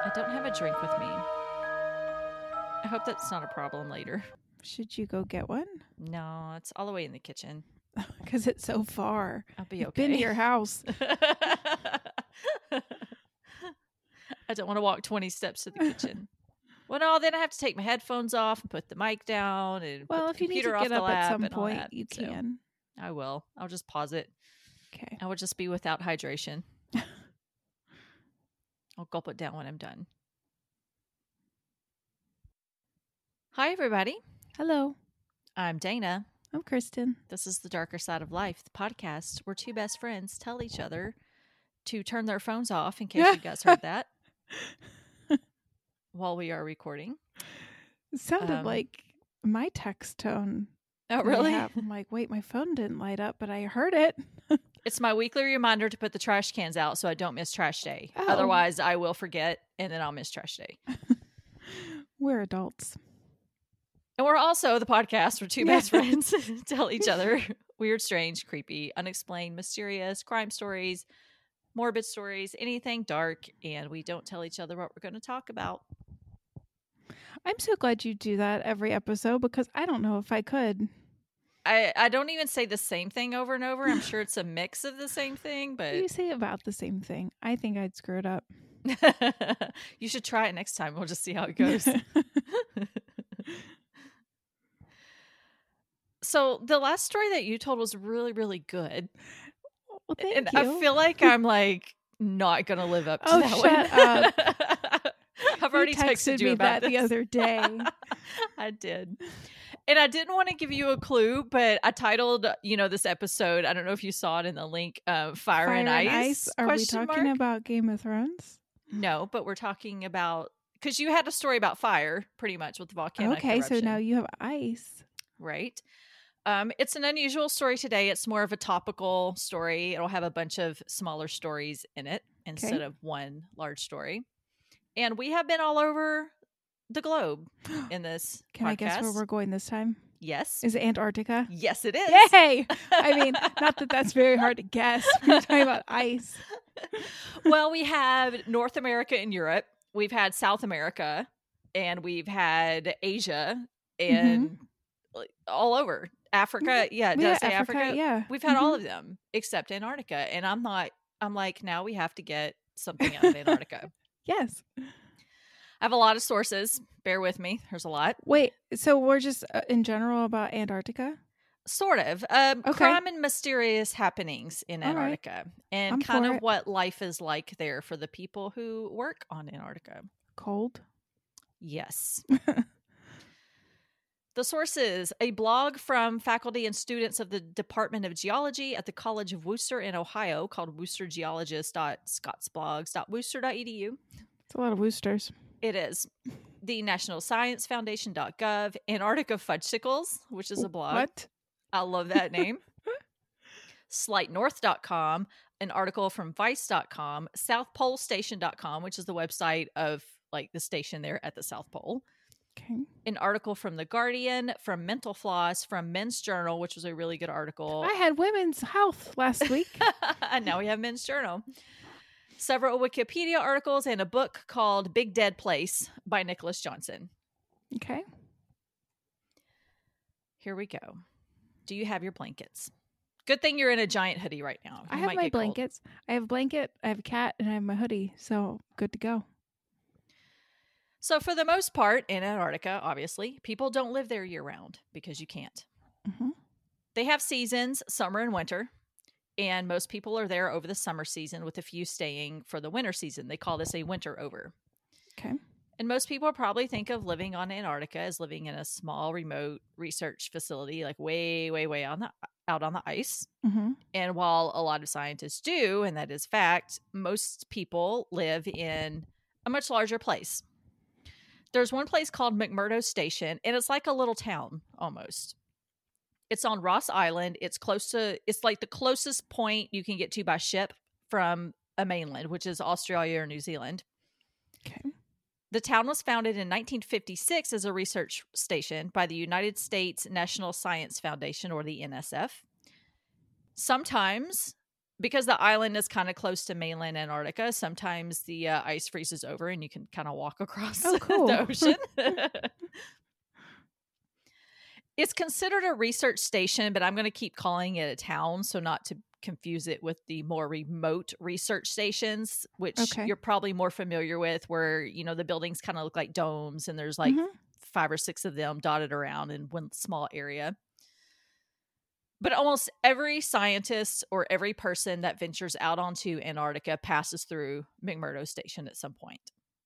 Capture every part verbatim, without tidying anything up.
I don't have a drink with me. I hope that's not a problem later. Should you go get one? No, it's all the way in the kitchen. Because it's so far. I'll be You've okay. been to your house. I don't want to walk twenty steps to the kitchen. Well, no, then I have to take my headphones off and put the mic down and Well, put the if you need to computer off get the up at lap some and all point, that, you so can. I will. I'll just pause it. Okay. I will just be without hydration. I'll gulp it down when I'm done. Hi, everybody. Hello. I'm Dana. I'm Kristen. This is The Darker Side of Life, the podcast where two best friends tell each other to turn their phones off, in case you guys heard that, while we are recording. It sounded Um, like my text tone. Oh, that I really? have. I'm like, wait, my phone didn't light up, but I heard it. It's my weekly reminder to put the trash cans out so I don't miss trash day. Oh. Otherwise, I will forget, and then I'll miss trash day. We're adults. And we're also the podcast where two Yeah. best friends tell each other weird, strange, creepy, unexplained, mysterious crime stories, morbid stories, anything dark, and we don't tell each other what we're going to talk about. I'm so glad you do that every episode because I don't know if I could. I, I don't even say the same thing over and over. I'm sure it's a mix of the same thing, but You say about the same thing. I think I'd screw it up. you should try it next time. We'll just see how it goes. So the last story that you told was really, really good. Well, thank and you. I feel like I'm like not going to live up to Oh, that shut one. I've You already texted texted you me about that the this. other day. I did. And I didn't want to give you a clue, but I titled, you know, this episode, I don't know if you saw it in the link, uh, Fire, Fire and Ice. Are we question talking mark? about Game of Thrones? No, but we're talking about, because you had a story about fire, pretty much, with the volcano Okay, so eruption, now you have ice. right? Um, it's an unusual story today. It's more of a topical story. It'll have a bunch of smaller stories in it instead Okay. of one large story. And we have been all over the globe in this Can podcast. I guess where we're going this time? Yes. Is it Antarctica? Yes, it is. Yay! I mean, not that that's very hard to guess. We're talking about ice. Well, we have North America and Europe. We've had South America, and we've had Asia, and like, all over Africa. Yeah, it Yeah, does say Africa, Africa. yeah. We've had all Mhm. of them except Antarctica, and I'm not. I'm like, now we have to get something out of Antarctica. Yes. I have a lot of sources. Bear with me. There's a lot. Wait, so we're just uh, in general about Antarctica? Sort of. Um, Okay. Crime and mysterious happenings in All right. Antarctica, and I'm kind for of it. what life is like there for the people who work on Antarctica. Cold? Yes. The source is a blog from faculty and students of the Department of Geology at the College of Worcester in Ohio called worcester geologist dot scottsblogs dot worcester dot e d u. It's a lot of Woosters. It is. The National Science Foundation dot gov, Antarctica Fudgesicles, which is a blog. What? I love that name. slight north dot com, an article from vice dot com, south pole station dot com, which is the website of like the station there at the South Pole. Okay. An article from The Guardian, from Mental Floss, from Men's Journal, which was a really good article. I had women's health last week. And now we have Men's Journal. Several Wikipedia articles and a book called Big Dead Place by Nicholas Johnson. Okay. Here we go. Do you have your blankets? Good thing you're in a giant hoodie right now. I You have might my get cold. blankets. I have a blanket, I have a cat, and I have my hoodie. So good to go. So for the most part, in Antarctica, obviously, people don't live there year-round because you can't. hmm They have seasons, summer and winter, and most people are there over the summer season with a few staying for the winter season. They call this a winter over. Okay. And most people probably think of living on Antarctica as living in a small, remote research facility, like way, way, way on the out on the ice. hmm And while a lot of scientists do, and that is fact, most people live in a much larger place. There's one place called McMurdo Station, and it's like a little town almost. It's on Ross Island. It's close to, it's like the closest point you can get to by ship from a mainland, which is Australia or New Zealand. Okay. The town was founded in nineteen fifty-six as a research station by the United States National Science Foundation, or the N S F. Sometimes because the island is kind of close to mainland Antarctica, sometimes the uh, ice freezes over and you can kind of walk across Oh, cool. the ocean. It's considered a research station, but I'm going to keep calling it a town, so not to confuse it with the more remote research stations, which Okay. you're probably more familiar with, where, you know, the buildings kind of look like domes and there's like Mhm. five or six of them dotted around in one small area. But almost every scientist or every person that ventures out onto Antarctica passes through McMurdo Station at some point.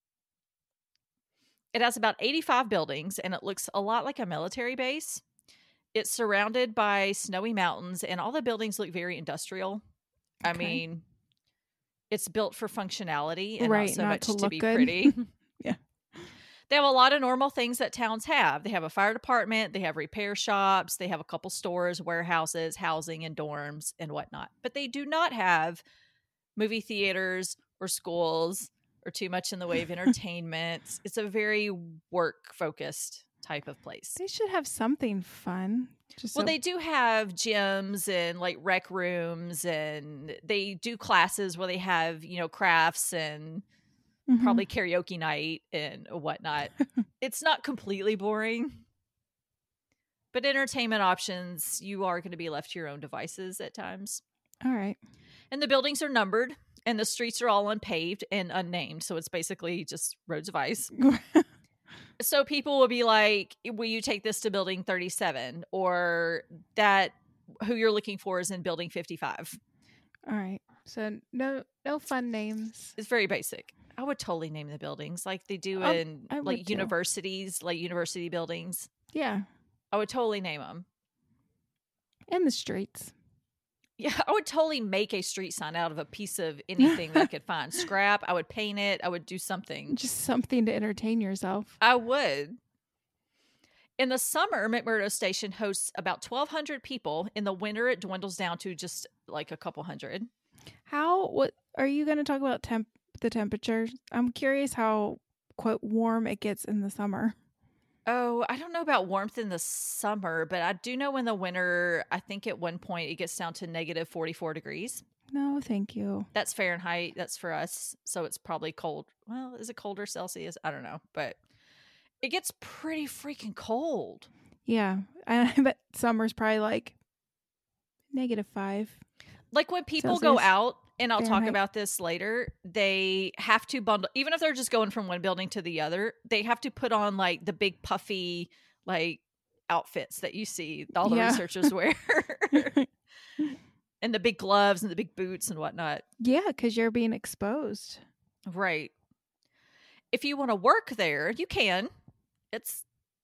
It has about eighty-five buildings, and it looks a lot like a military base. It's surrounded by snowy mountains, and all the buildings look very industrial. I Okay. mean, it's built for functionality and Right, not so not much to to, look be good. pretty. Yeah. They have a lot of normal things that towns have. They have a fire department, they have repair shops, they have a couple stores, warehouses, housing, and dorms and whatnot. But they do not have movie theaters or schools or too much in the way of entertainment. It's a very work-focused type of place. They should have something fun. Just Well, so- they do have gyms and like rec rooms, and they do classes where they have, you know, crafts and Mhm. probably karaoke night and whatnot. It's not completely boring, but entertainment options, you are going to be left to your own devices at times. All right. And the buildings are numbered, and the streets are all unpaved and unnamed. So it's basically just roads of ice. So people will be like, will you take this to building thirty-seven? Or that who you're looking for is in building fifty-five. All right. So no no fun names. It's very basic. I would totally name the buildings like they do Um, in I would like too. universities, like university buildings. Yeah. I would totally name them. And the streets. Yeah, I would totally make a street sign out of a piece of anything that I could find. Scrap, I would paint it. I would do something. Just something to entertain yourself. I would. In the summer, McMurdo Station hosts about twelve hundred people. In the winter, it dwindles down to just like a couple hundred. How what are you going to talk about temp the temperature? I'm curious how quote warm it gets in the summer. Oh, I don't know about warmth in the summer, but I do know in the winter, I think at one point it gets down to negative forty-four degrees. No, thank you. That's Fahrenheit. That's for us. So it's probably cold. Well, is it colder Celsius? I don't know. But it gets pretty freaking cold. Yeah. I bet summer's probably like negative five. Like when people go Celsius? out, and I'll talk Fahrenheit? about this later, they have to bundle, even if they're just going from one building to the other, they have to put on like the big puffy like outfits that you see all the Yeah. researchers wear. And the big gloves and the big boots and whatnot. Yeah, because you're being exposed. Right. If you want to work there, you can. It's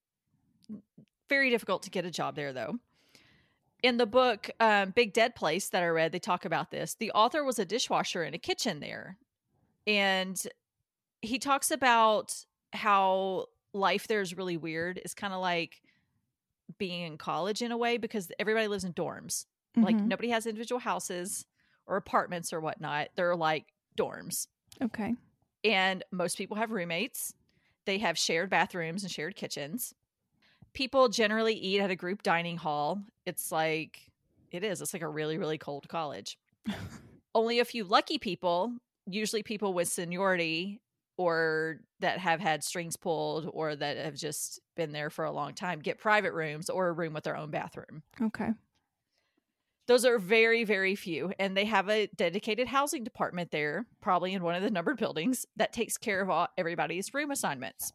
very difficult to get a job there, though. In the book, um, Big Dead Place that I read, they talk about this. The author was a dishwasher in a kitchen there. And he talks about how life there is really weird. It's kind of like being in college in a way because everybody lives in dorms. Like Mhm. nobody has individual houses or apartments or whatnot. They're like dorms. Okay. And most people have roommates. They have shared bathrooms and shared kitchens. People generally eat at a group dining hall. It's like, it is. It's like a really, really cold college. Only a few lucky people, usually people with seniority or that have had strings pulled or that have just been there for a long time, get private rooms or a room with their own bathroom. Okay. Those are very, very few. And they have a dedicated housing department there, probably in one of the numbered buildings, that takes care of all, everybody's room assignments.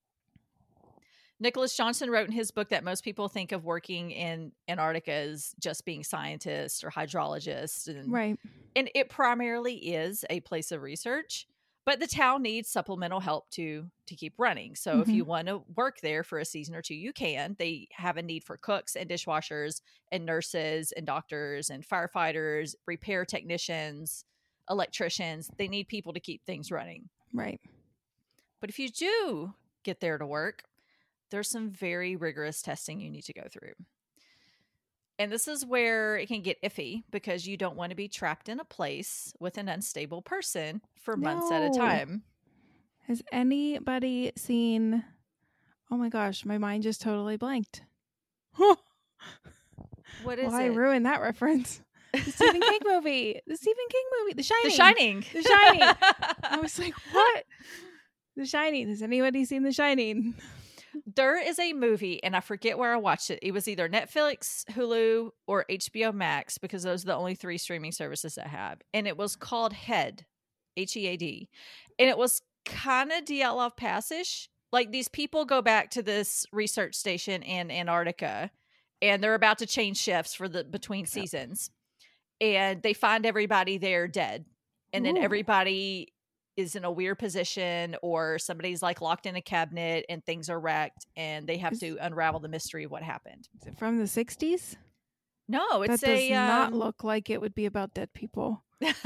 Nicholas Johnson wrote in his book that most people think of working in Antarctica as just being scientists or hydrologists. And, Right. and it primarily is a place of research, but the town needs supplemental help to to keep running. So if Mhm. you want to work there for a season or two, you can. They have a need for cooks and dishwashers and nurses and doctors and firefighters, repair technicians, electricians. They need people to keep things running. Right. But if you do get there to work, there's some very rigorous testing you need to go through. And this is where it can get iffy because you don't want to be trapped in a place with an unstable person for months at a No. time. Has anybody seen? Oh my gosh, my mind just totally blanked. What is Well, I it? ruined that reference. The Stephen King movie. The Stephen King movie. The Shining. The Shining. The Shining. I was like, what? The Shining. Has anybody seen The Shining? There is a movie, and I forget where I watched it. It was either Netflix, Hulu, or H B O Max, because those are the only three streaming services I have. And it was called Head, H E A D. And it was kind of Dyatlov Pass-ish. Like, these people go back to this research station in Antarctica, and they're about to change shifts for the between yep. seasons. And they find everybody there dead. And Ooh. Then everybody is in a weird position, or somebody's like locked in a cabinet and things are wrecked, and they have is, to unravel the mystery of what happened. Is it from the sixties? No, it's that a does not um, look like it would be about dead people.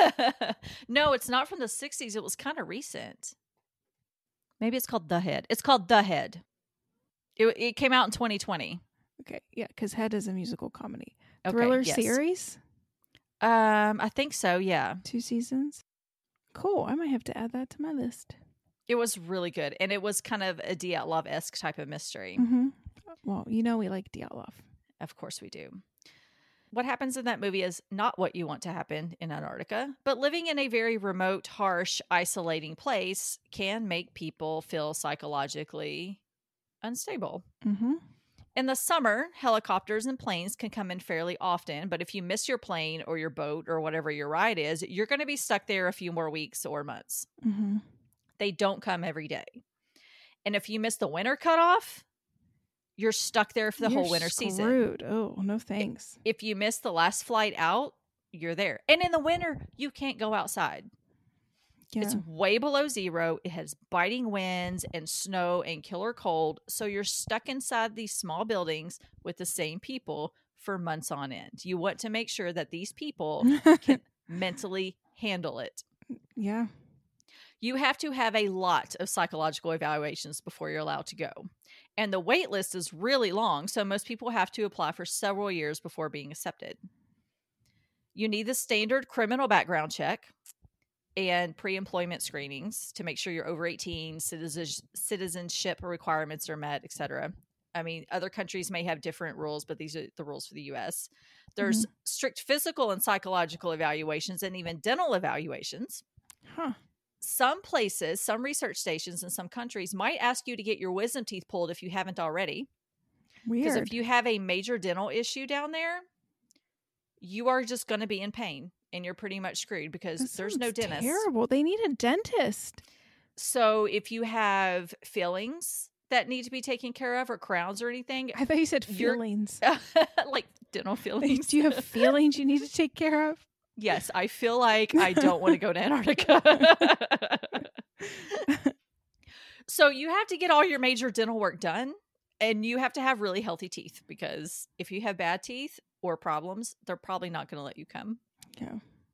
No, it's not from the sixties. It was kind of recent. Maybe it's called The Head. It's called The Head. It, it came out in twenty twenty. Okay, yeah, because Head is a musical comedy. Okay, Thriller yes. series? Um, I think so, yeah. Two seasons? Cool. I might have to add that to my list. It was really good. And it was kind of a Dyatlov-esque type of mystery. Mm-hmm. Well, you know we like Dyatlov. Of course we do. What happens in that movie is not what you want to happen in Antarctica, but living in a very remote, harsh, isolating place can make people feel psychologically unstable. Mm-hmm. In the summer, helicopters and planes can come in fairly often, but if you miss your plane or your boat or whatever your ride is, you're going to be stuck there a few more weeks or months. Mm-hmm. They don't come every day. And if you miss the winter cutoff, you're stuck there for the you're whole winter screwed. season. Oh, no thanks. If you miss the last flight out, you're there. And in the winter, you can't go outside. Yeah. It's way below zero. It has biting winds and snow and killer cold. So you're stuck inside these small buildings with the same people for months on end. You want to make sure that these people can mentally handle it. Yeah. You have to have a lot of psychological evaluations before you're allowed to go. And the wait list is really long. So most people have to apply for several years before being accepted. You need the standard criminal background check and pre-employment screenings to make sure you're over eighteen, citizen- citizenship requirements are met, et cetera. I mean, other countries may have different rules, but these are the rules for the U S. There's mm-hmm. strict physical and psychological evaluations and even dental evaluations. Huh. Some places, some research stations in some countries might ask you to get your wisdom teeth pulled if you haven't already. Weird. Because if you have a major dental issue down there, you are just going to be in pain. And you're pretty much screwed because that there's no dentist. Terrible. They need a dentist. So if you have fillings that need to be taken care of or crowns or anything. I thought you said feelings. Like dental fillings. Do you have feelings you need to take care of? Yes. I feel like I don't want to go to Antarctica. So you have to get all your major dental work done. And you have to have really healthy teeth because if you have bad teeth or problems, they're probably not going to let you come. Yeah.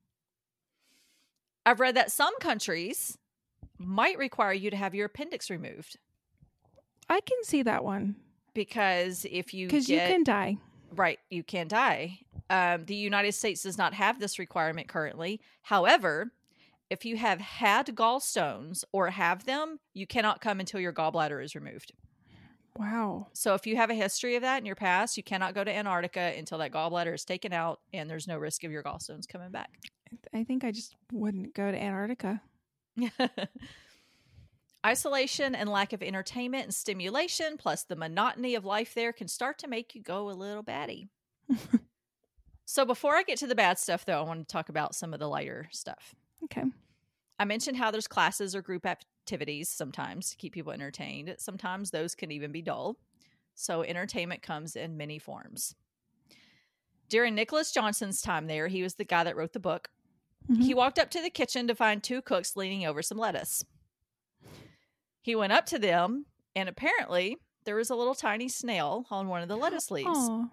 I've read that some countries might require you to have your appendix removed. I can see that one. Because if you Because you can die. Right, you can die. Um, the United States does not have this requirement currently. However, if you have had gallstones or have them, you cannot come until your gallbladder is removed. Wow. So if you have a history of that in your past, you cannot go to Antarctica until that gallbladder is taken out and there's no risk of your gallstones coming back. I think I just wouldn't go to Antarctica. Isolation and lack of entertainment and stimulation, plus the monotony of life there, can start to make you go a little batty. So before I get to the bad stuff, though, I want to talk about some of the lighter stuff. Okay. I mentioned how there's classes or group activities sometimes to keep people entertained. Sometimes those can even be dull. So entertainment comes in many forms. During Nicholas Johnson's time there, he was the guy that wrote the book. Mm-hmm. He walked up to the kitchen to find two cooks leaning over some lettuce. He went up to them, and apparently there was a little tiny snail on one of the lettuce leaves. Aww.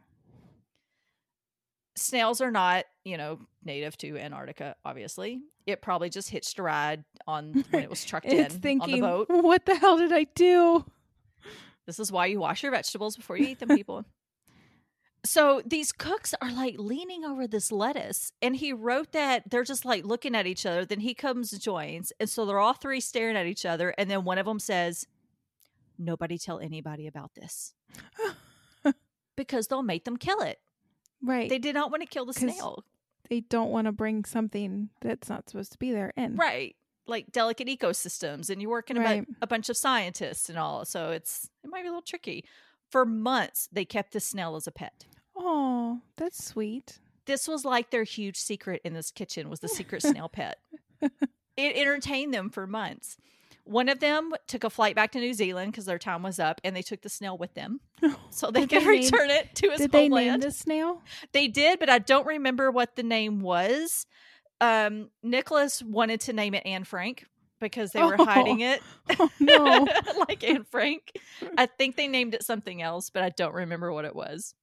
Snails are not, you know, native to Antarctica, obviously. It probably just hitched a ride on when it was trucked in thinking, on the boat. What the hell did I do? This is why you wash your vegetables before you eat them, people. So these cooks are like leaning over this lettuce, and he wrote that they're just like looking at each other. Then he comes and joins, and so they're all three staring at each other, and then one of them says, "Nobody tell anybody about this," because they'll make them kill it. Right? They did not want to kill the snail. they don't want to bring something that's not supposed to be there in. Right. Like delicate ecosystems, and you're working Right. about a bunch of scientists and all. So it's it might be a little tricky. For months, they kept the snail as a pet. Oh, that's sweet. This was like their huge secret in this kitchen was the secret snail pet. It entertained them for months. One of them took a flight back to New Zealand because their time was up, and they took the snail with them so they Did could they name- return it to its Did they homeland. name the snail? They did, but I don't remember what the name was. Um, Nicholas wanted to name it Anne Frank because they were Oh. hiding it. Oh, no. Like Anne Frank. I think they named it something else, but I don't remember what it was.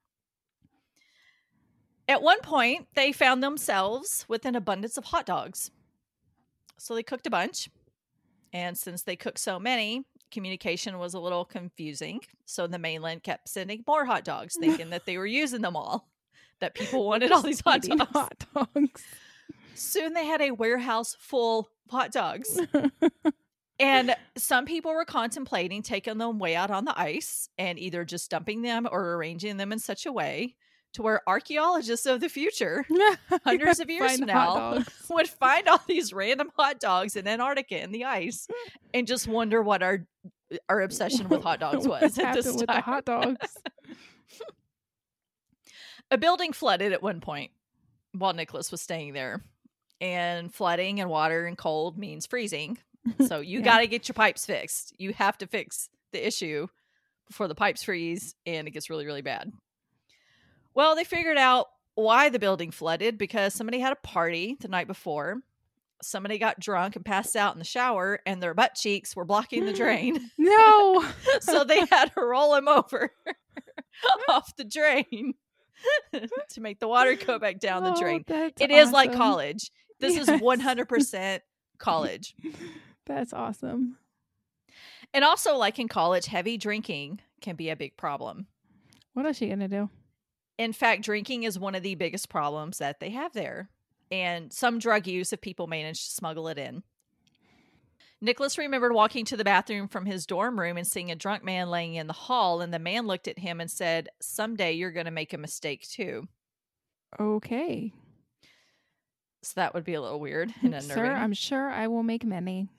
At one point, they found themselves with an abundance of hot dogs. So they cooked a bunch. And since they cooked so many, communication was a little confusing. So the mainland kept sending more hot dogs, thinking that they were using them all, that people wanted all these hot Eating dogs. hot dogs. Soon they had a warehouse full of hot dogs. And some people were contemplating taking them way out on the ice and either just dumping them or arranging them in such a way to where archaeologists of the future, hundreds of years Find from hot now, dogs. would find all these random hot dogs in Antarctica in the ice and just wonder what our our obsession with hot dogs What was at happened this with time. the hot dogs? A building flooded at one point while Nicholas was staying there. And flooding and water and cold means freezing. So you Yeah. got to get your pipes fixed. You have to fix the issue before the pipes freeze and it gets really, really bad. Well, they figured out why the building flooded because somebody had a party the night before. Somebody got drunk and passed out in the shower and their butt cheeks were blocking the drain. No. So they had to roll him over off the drain to make the water go back down the Oh, drain. that's It is like awesome. college. This Yes. is one hundred percent college. That's awesome. And also, like in college, heavy drinking can be a big problem. What is she gonna do? In fact, drinking is one of the biggest problems that they have there. And some drug use if people manage to smuggle it in. Nicholas remembered walking to the bathroom from his dorm room and seeing a drunk man laying in the hall. And the man looked at him and said, "Someday you're going to make a mistake too." Okay. So that would be a little weird and unnerving. Sir, I'm sure I will make many.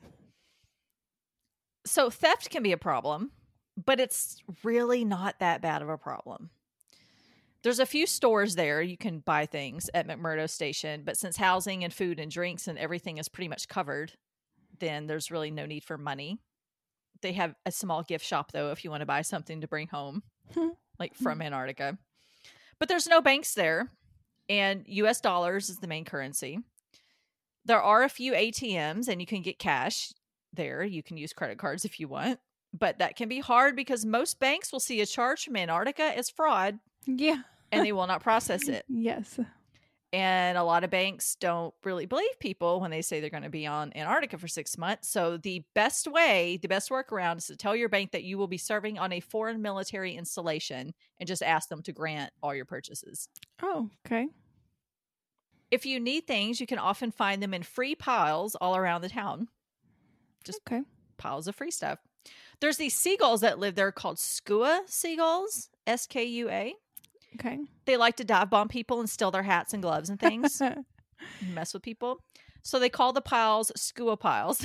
So theft can be a problem, but it's really not that bad of a problem. There's a few stores there you can buy things at McMurdo Station, but since housing and food and drinks and everything is pretty much covered, then there's really no need for money. They have a small gift shop, though, if you want to buy something to bring home, like from Antarctica. But there's no banks there, and U S dollars is the main currency. There are a few A T Ms, and you can get cash there. You can use credit cards if you want, but that can be hard because most banks will see a charge from Antarctica as fraud, Yeah. and they will not process it. Yes. And a lot of banks don't really believe people when they say they're going to be on Antarctica for six months. So the best way, the best workaround is to tell your bank that you will be serving on a foreign military installation and just ask them to grant all your purchases. Oh, okay. If you need things, you can often find them in free piles all around the town. Just Okay. piles of free stuff. There's these seagulls that live there called skua seagulls, S K U A. Okay. They like to dive bomb people and steal their hats and gloves and things. Mess with people. So they call the piles skua piles.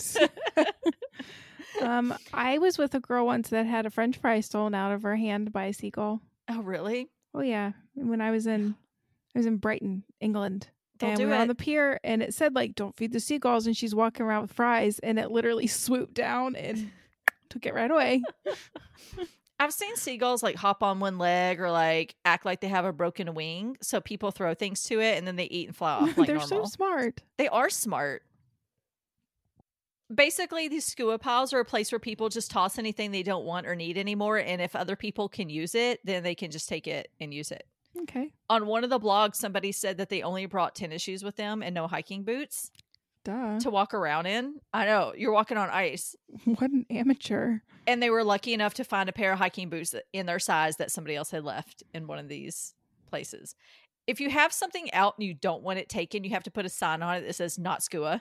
um, I was with a girl once that had a French fry stolen out of her hand by a seagull. Oh, really? Oh yeah, when I was in, I was in Brighton, England, They'll and do we were it. on the pier, and it said like, "Don't feed the seagulls," and she's walking around with fries, and it literally swooped down and took it right away. I've seen seagulls like hop on one leg or like act like they have a broken wing. So people throw things to it and then they eat and fly off like They're normal. so smart. They are smart. Basically, these skua piles are a place where people just toss anything they don't want or need anymore. And if other people can use it, then they can just take it and use it. Okay. On one of the blogs, somebody said that they only brought tennis shoes with them and no hiking boots Duh. to walk around in. I know, you're walking on ice. What an amateur. And they were lucky enough to find a pair of hiking boots that- in their size that somebody else had left in one of these places. If you have something out and you don't want it taken, you have to put a sign on it that says not skua,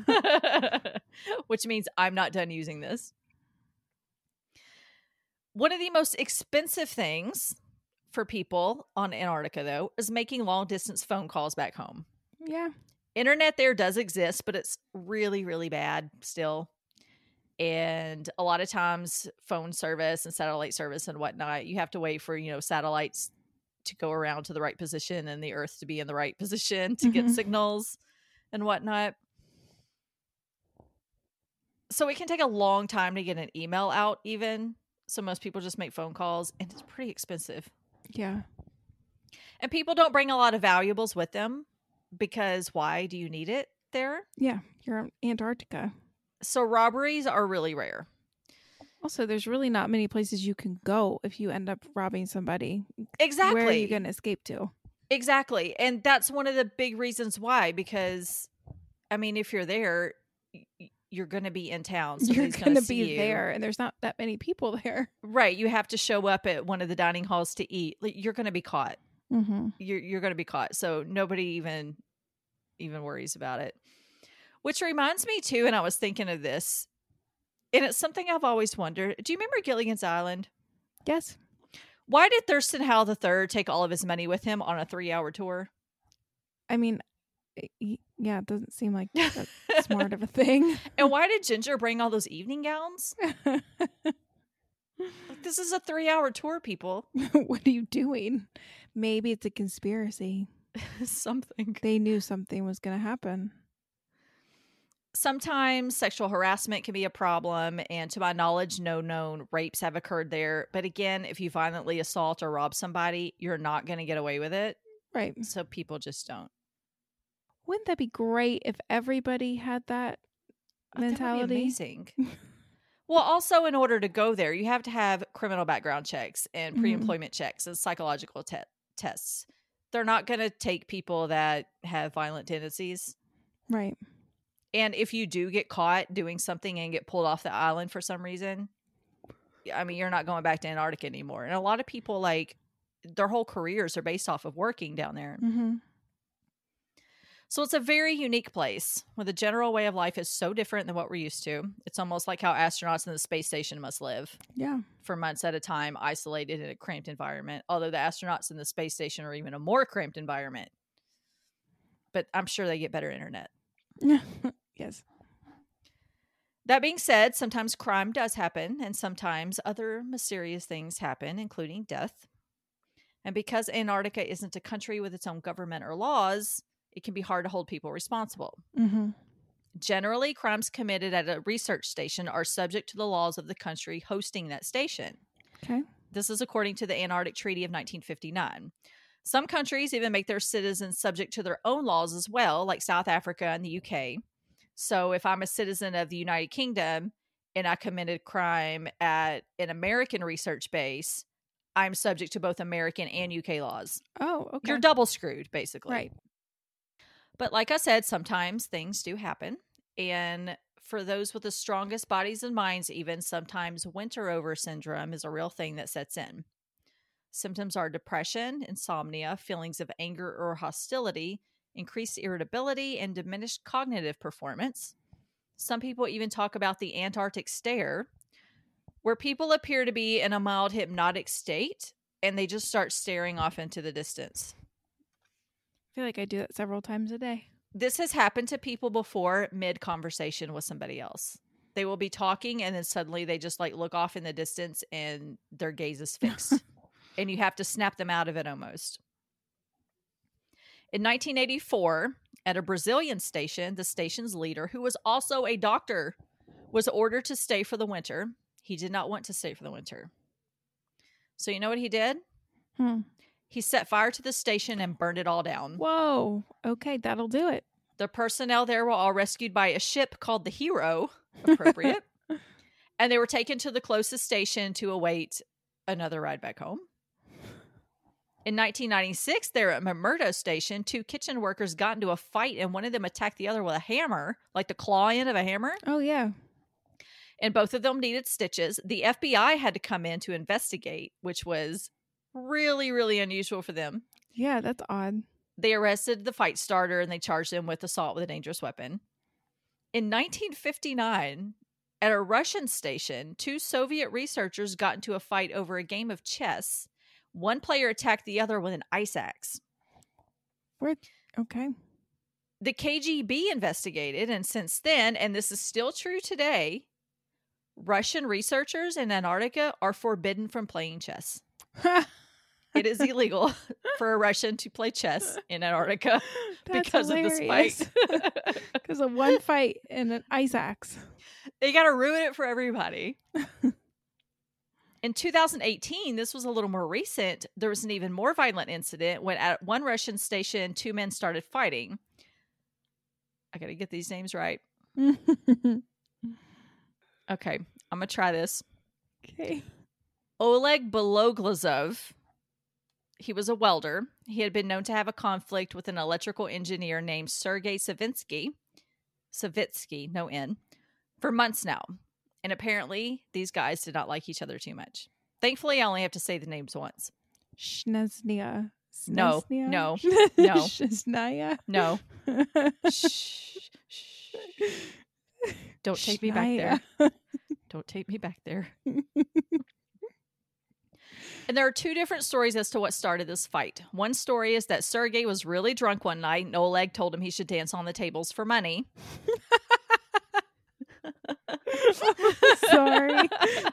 which means I'm not done using this. One of the most expensive things for people on Antarctica, though, is making long distance phone calls back home. Yeah. Internet there does exist, but it's really, really bad still. And a lot of times phone service and satellite service and whatnot, you have to wait for, you know, satellites to go around to the right position and the Earth to be in the right position to Mm-hmm. get signals and whatnot. So it can take a long time to get an email out even. So most people just make phone calls, and it's pretty expensive. Yeah. And people don't bring a lot of valuables with them because why do you need it there? Yeah. You're in Antarctica. So robberies are really rare. Also, there's really not many places you can go if you end up robbing somebody. Exactly. Where are you going to escape to? Exactly. And that's one of the big reasons why, because, I mean, if you're there, y- you're going to be in town. You're Somebody's going to see be you. there, and there's not that many people there. Right. You have to show up at one of the dining halls to eat. Like, you're going to be caught. Mm-hmm. You're you're going to be caught. So nobody even even worries about it. Which reminds me too, and I was thinking of this, and it's something I've always wondered. Do you remember Gilligan's Island? Yes. Why did Thurston Howell the third take all of his money with him on a three-hour tour? I mean, y- yeah, it doesn't seem like that smart of a thing. And why did Ginger bring all those evening gowns? Like, this is a three-hour tour, people. What are you doing? Maybe it's a conspiracy. Something. They knew something was going to happen. Sometimes sexual harassment can be a problem, and to my knowledge, no known rapes have occurred there. But again, if you violently assault or rob somebody, you're not going to get away with it. Right. So people just don't. Wouldn't that be great if everybody had that Oh, that would be mentality? amazing. Well, also, in order to go there, you have to have criminal background checks and Mhm. pre-employment checks and psychological te- tests. They're not going to take people that have violent tendencies. Right. And if you do get caught doing something and get pulled off the island for some reason, I mean, you're not going back to Antarctica anymore. And a lot of people, like, their whole careers are based off of working down there. Mm-hmm. So it's a very unique place where the general way of life is so different than what we're used to. It's almost like how astronauts in the space station must live Yeah. for months at a time, isolated in a cramped environment, although the astronauts in the space station are even a more cramped environment. But I'm sure they get better internet. Yes. That being said, sometimes crime does happen, and sometimes other mysterious things happen, including death. And because Antarctica isn't a country with its own government or laws, it can be hard to hold people responsible. Mm-hmm. Generally, crimes committed at a research station are subject to the laws of the country hosting that station. Okay. This is according to the Antarctic Treaty of nineteen fifty-nine. Some countries even make their citizens subject to their own laws as well, like South Africa and the U K. So if I'm a citizen of the United Kingdom and I committed crime at an American research base, I'm subject to both American and U K laws. Oh, okay. You're double screwed, basically. Right. But like I said, sometimes things do happen. And for those with the strongest bodies and minds, even sometimes winter over syndrome is a real thing that sets in. Symptoms are depression, insomnia, feelings of anger or hostility, increased irritability, and diminished cognitive performance. Some people even talk about the Antarctic stare, where people appear to be in a mild hypnotic state and they just start staring off into the distance. I feel like I do that several times a day. This has happened to people before mid-conversation with somebody else. They will be talking and then suddenly they just like look off in the distance and their gaze is fixed. And you have to snap them out of it almost. In nineteen eighty-four, at a Brazilian station, the station's leader, who was also a doctor, was ordered to stay for the winter. He did not want to stay for the winter. So you know what he did? Hmm. He set fire to the station and burned it all down. Whoa. Okay, that'll do it. The personnel there were all rescued by a ship called the Hero, appropriate, and they were taken to the closest station to await another ride back home. In nineteen ninety-six, there at McMurdo Station, two kitchen workers got into a fight and one of them attacked the other with a hammer, like the claw end of a hammer. Oh, yeah. And both of them needed stitches. The F B I had to come in to investigate, which was really, really unusual for them. Yeah, that's odd. They arrested the fight starter and they charged him with assault with a dangerous weapon. In nineteen fifty-nine, at a Russian station, two Soviet researchers got into a fight over a game of chess One player attacked the other with an ice axe. Where? Okay. The K G B investigated, and since then, and this is still true today, Russian researchers in Antarctica are forbidden from playing chess. It is illegal for a Russian to play chess in Antarctica because hilarious. Of this fight. Because of one fight and an ice axe. They got to ruin it for everybody. In two thousand eighteen, this was a little more recent, there was an even more violent incident when at one Russian station, two men started fighting. I got to get these names right. Okay, I'm going to try this. Okay. Oleg Beloglazov. He was a welder. He had been known to have a conflict with an electrical engineer named Sergei Savitsky. Savitsky, no N. For months now. And apparently, these guys did not like each other too much. Thankfully, I only have to say the names once. Shneznia. No, no, no. Shneznia. No. Shh, shh. Don't take me back there. Don't take me back there. And there are two different stories as to what started this fight. One story is that Sergei was really drunk one night and Oleg told him he should dance on the tables for money. Sorry.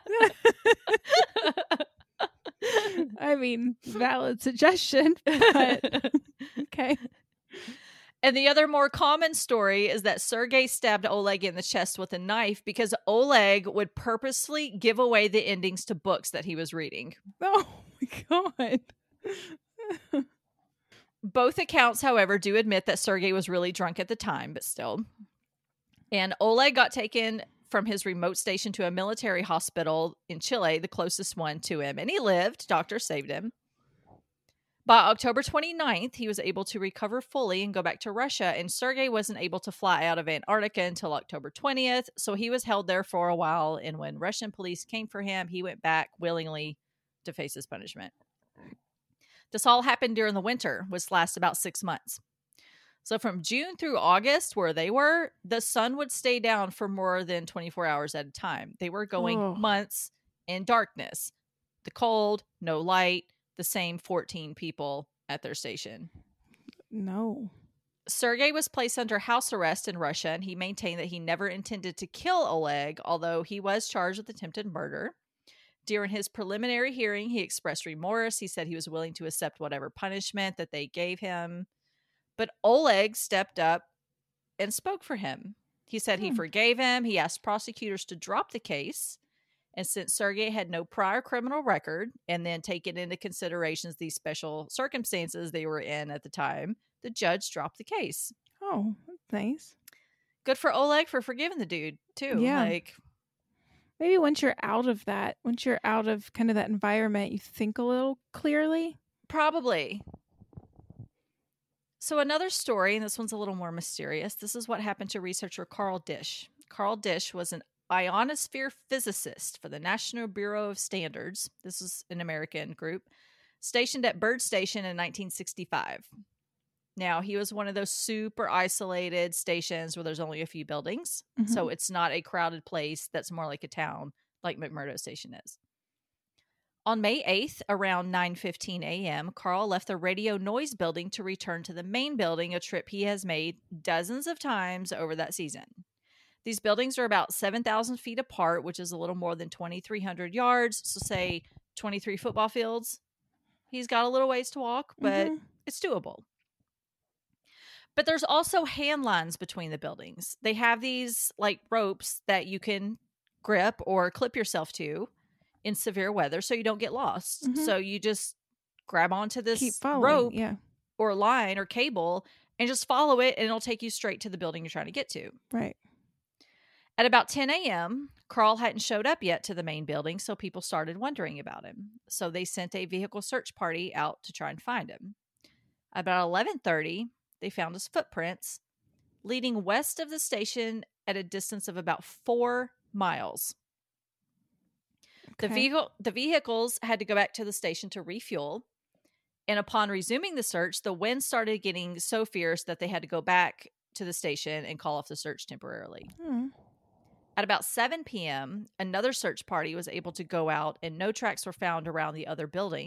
I mean, valid suggestion, but okay. And the other more common story is that Sergei stabbed Oleg in the chest with a knife because Oleg would purposely give away the endings to books that he was reading. Oh my God. Both accounts, however, do admit that Sergei was really drunk at the time, but still. And Oleg got taken from his remote station to a military hospital in Chile, the closest one to him. And he lived. Doctors saved him. By October twenty-ninth, he was able to recover fully and go back to Russia, and Sergei wasn't able to fly out of Antarctica until October twentieth, so he was held there for a while, and when Russian police came for him, he went back willingly to face his punishment. This all happened during the winter, which lasts about six months. So from June through August, where they were, the sun would stay down for more than twenty-four hours at a time. They were going oh. months in darkness. The cold, no light, the same fourteen people at their station. No. Sergei was placed under house arrest in Russia, and he maintained that he never intended to kill Oleg, although he was charged with attempted murder. During his preliminary hearing, he expressed remorse. He said he was willing to accept whatever punishment that they gave him. But Oleg stepped up and spoke for him. He said hmm. he forgave him. He asked prosecutors to drop the case. And since Sergei had no prior criminal record, and then taking into considerations these special circumstances they were in at the time, the judge dropped the case. Oh, that's nice. Good for Oleg for forgiving the dude, too. Yeah. Like, maybe once you're out of that, once you're out of kind of that environment, you think a little clearly. Probably. So another story, and this one's a little more mysterious. This is what happened to researcher Carl Dish. Carl Dish was an ionosphere physicist for the National Bureau of Standards. This is an American group stationed at Byrd Station in nineteen sixty-five. Now, he was one of those super isolated stations where there's only a few buildings. Mm-hmm. So it's not a crowded place that's more like a town like McMurdo Station is. On May eighth, around nine fifteen a.m., Carl left the radio noise building to return to the main building, a trip he has made dozens of times over that season. These buildings are about seven thousand feet apart, which is a little more than twenty-three hundred yards. So say twenty-three football fields. He's got a little ways to walk, but mm-hmm. it's doable. But there's also hand lines between the buildings. They have these like ropes that you can grip or clip yourself to in severe weather so you don't get lost. Mm-hmm. So you just grab onto this rope yeah. or line or cable and just follow it, and it'll take you straight to the building you're trying to get to. Right. At about ten a.m., Carl hadn't showed up yet to the main building, so people started wondering about him. So they sent a vehicle search party out to try and find him. About eleven thirty, they found his footprints leading west of the station at a distance of about four miles. Okay. The vehicle, the vehicles had to go back to the station to refuel. And upon resuming the search, the wind started getting so fierce that they had to go back to the station and call off the search temporarily. Hmm. At about seven p.m., another search party was able to go out, and no tracks were found around the other buildings.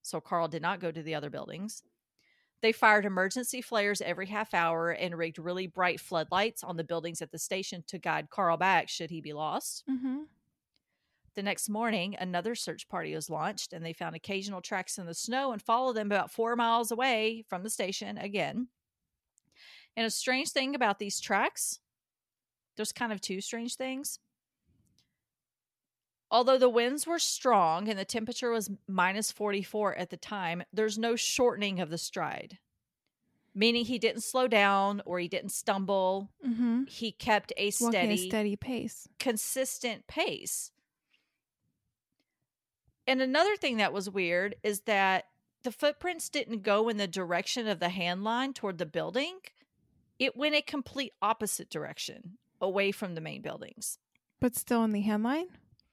so Carl did not go to the other buildings. They fired emergency flares every half hour and rigged really bright floodlights on the buildings at the station to guide Carl back should he be lost. Mm-hmm. The next morning, another search party was launched, and they found occasional tracks in the snow and followed them about four miles away from the station again. And a strange thing about these tracks, there's kind of two strange things. Although the winds were strong and the temperature was minus forty-four at the time, there's no shortening of the stride, meaning he didn't slow down or he didn't stumble. Mm-hmm. He kept a Walking steady, a steady pace. consistent pace. And another thing that was weird is that the footprints didn't go in the direction of the hand line toward the building. It went a complete opposite direction, away from the main buildings. But still in the hand line?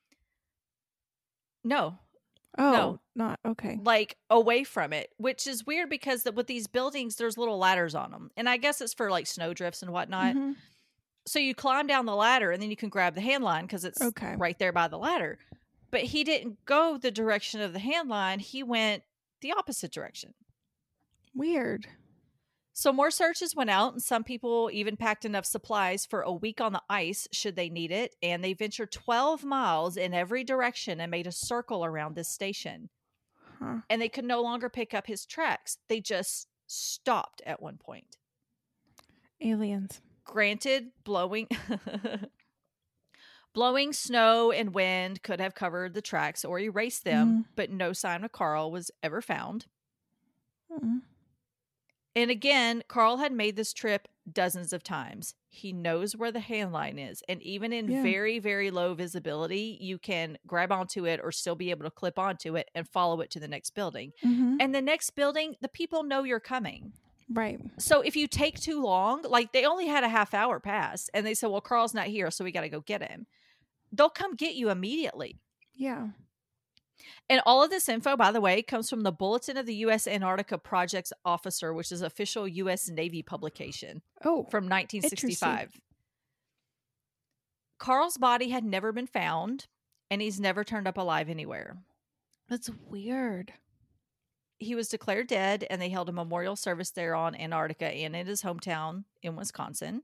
No. Oh, No. not okay. Like away from it, which is weird because the, with these buildings, there's little ladders on them. And I guess it's for like snow drifts and whatnot. Mhm. So you climb down the ladder and then you can grab the hand line because it's Okay. right there by the ladder. But he didn't go the direction of the hand line. He went the opposite direction. Weird. So more searches went out, and some people even packed enough supplies for a week on the ice should they need it. And they ventured twelve miles in every direction and made a circle around this station. Huh. And they could no longer pick up his tracks. They just stopped at one point. Aliens. Granted, blowing blowing snow and wind could have covered the tracks or erased them, Mhm. but no sign of Carl was ever found. Mm. And again, Carl had made this trip dozens of times. He knows where the hand line is. And even in Yeah. very, very low visibility, you can grab onto it or still be able to clip onto it and follow it to the next building. Mm-hmm. And the next building, the people know you're coming. Right. So if you take too long, like they only had a half hour pass and they said, well, Carl's not here, so we got to go get him. They'll come get you immediately. Yeah. And all of this info, by the way, comes from the Bulletin of the U S Antarctica Projects Officer, which is an official U S Navy publication Oh. from nineteen sixty-five. Carl's body had never been found, and he's never turned up alive anywhere. That's weird. He was declared dead, and they held a memorial service there on Antarctica and in his hometown in Wisconsin.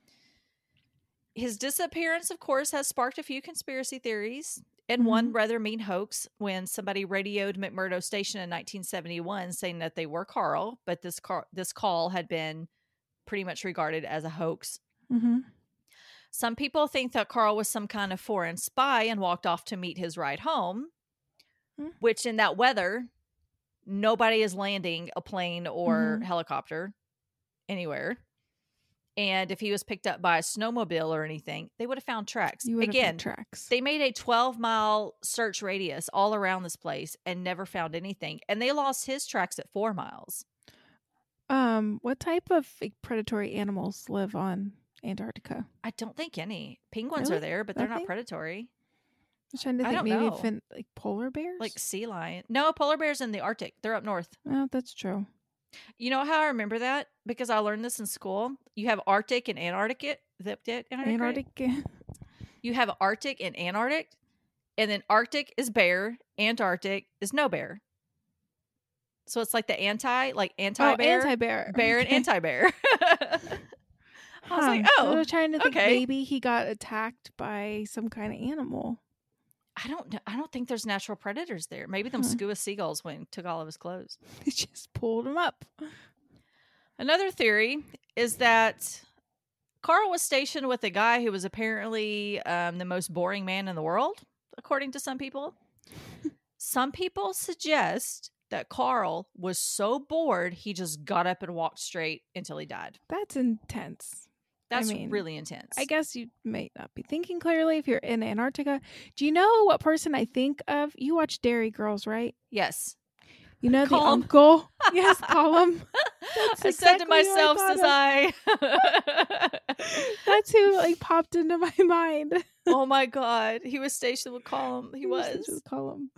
His disappearance, of course, has sparked a few conspiracy theories, and Mhm. one rather mean hoax when somebody radioed McMurdo Station in nineteen seventy-one saying that they were Carl, but this car- this call had been pretty much regarded as a hoax. Mm-hmm. Some people think that Carl was some kind of foreign spy and walked off to meet his ride home, Hmm. which in that weather, nobody is landing a plane or Mhm. helicopter anywhere. And if he was picked up by a snowmobile or anything, they would have found tracks. You would Again, have tracks. they made a twelve mile search radius all around this place and never found anything. And they lost his tracks at four miles. Um, what type of like, predatory animals live on Antarctica? I don't think any. Penguins Really? are there, but they're Nothing? not predatory. I'm trying to I think. don't Maybe know. if in, like polar bears. Like sea lion. No, polar bears in the Arctic. They're up north. Oh, that's true. You know how I remember that? Because I learned this in school. You have Arctic and Antarctic. Antarctic. Antarctic. You have Arctic and Antarctic. And then Arctic is bear. Antarctic is no bear. So it's like the anti, like anti-bear. Oh, anti-bear. Bear and Okay. anti-bear. I was like, Huh. oh, I was trying to think okay. maybe he got attacked by some kind of animal. I don't know. I don't think there's natural predators there. Maybe them Huh. skua seagulls went and took all of his clothes. He just pulled him up. Another theory is that Carl was stationed with a guy who was apparently um, the most boring man in the world, according to some people. Some people suggest that Carl was so bored he just got up and walked straight until he died. That's intense. That's mean, really intense. I guess you may not be thinking clearly if you're in Antarctica. Do you know what person I think of? You watch Dairy Girls, right? Yes. You know Colum. the uncle? Yes, Colum. That's I said to exactly who myself, thought says of. I. That's who like popped into my mind. Oh my God. He was stationed with Colum. He was. Just Colum.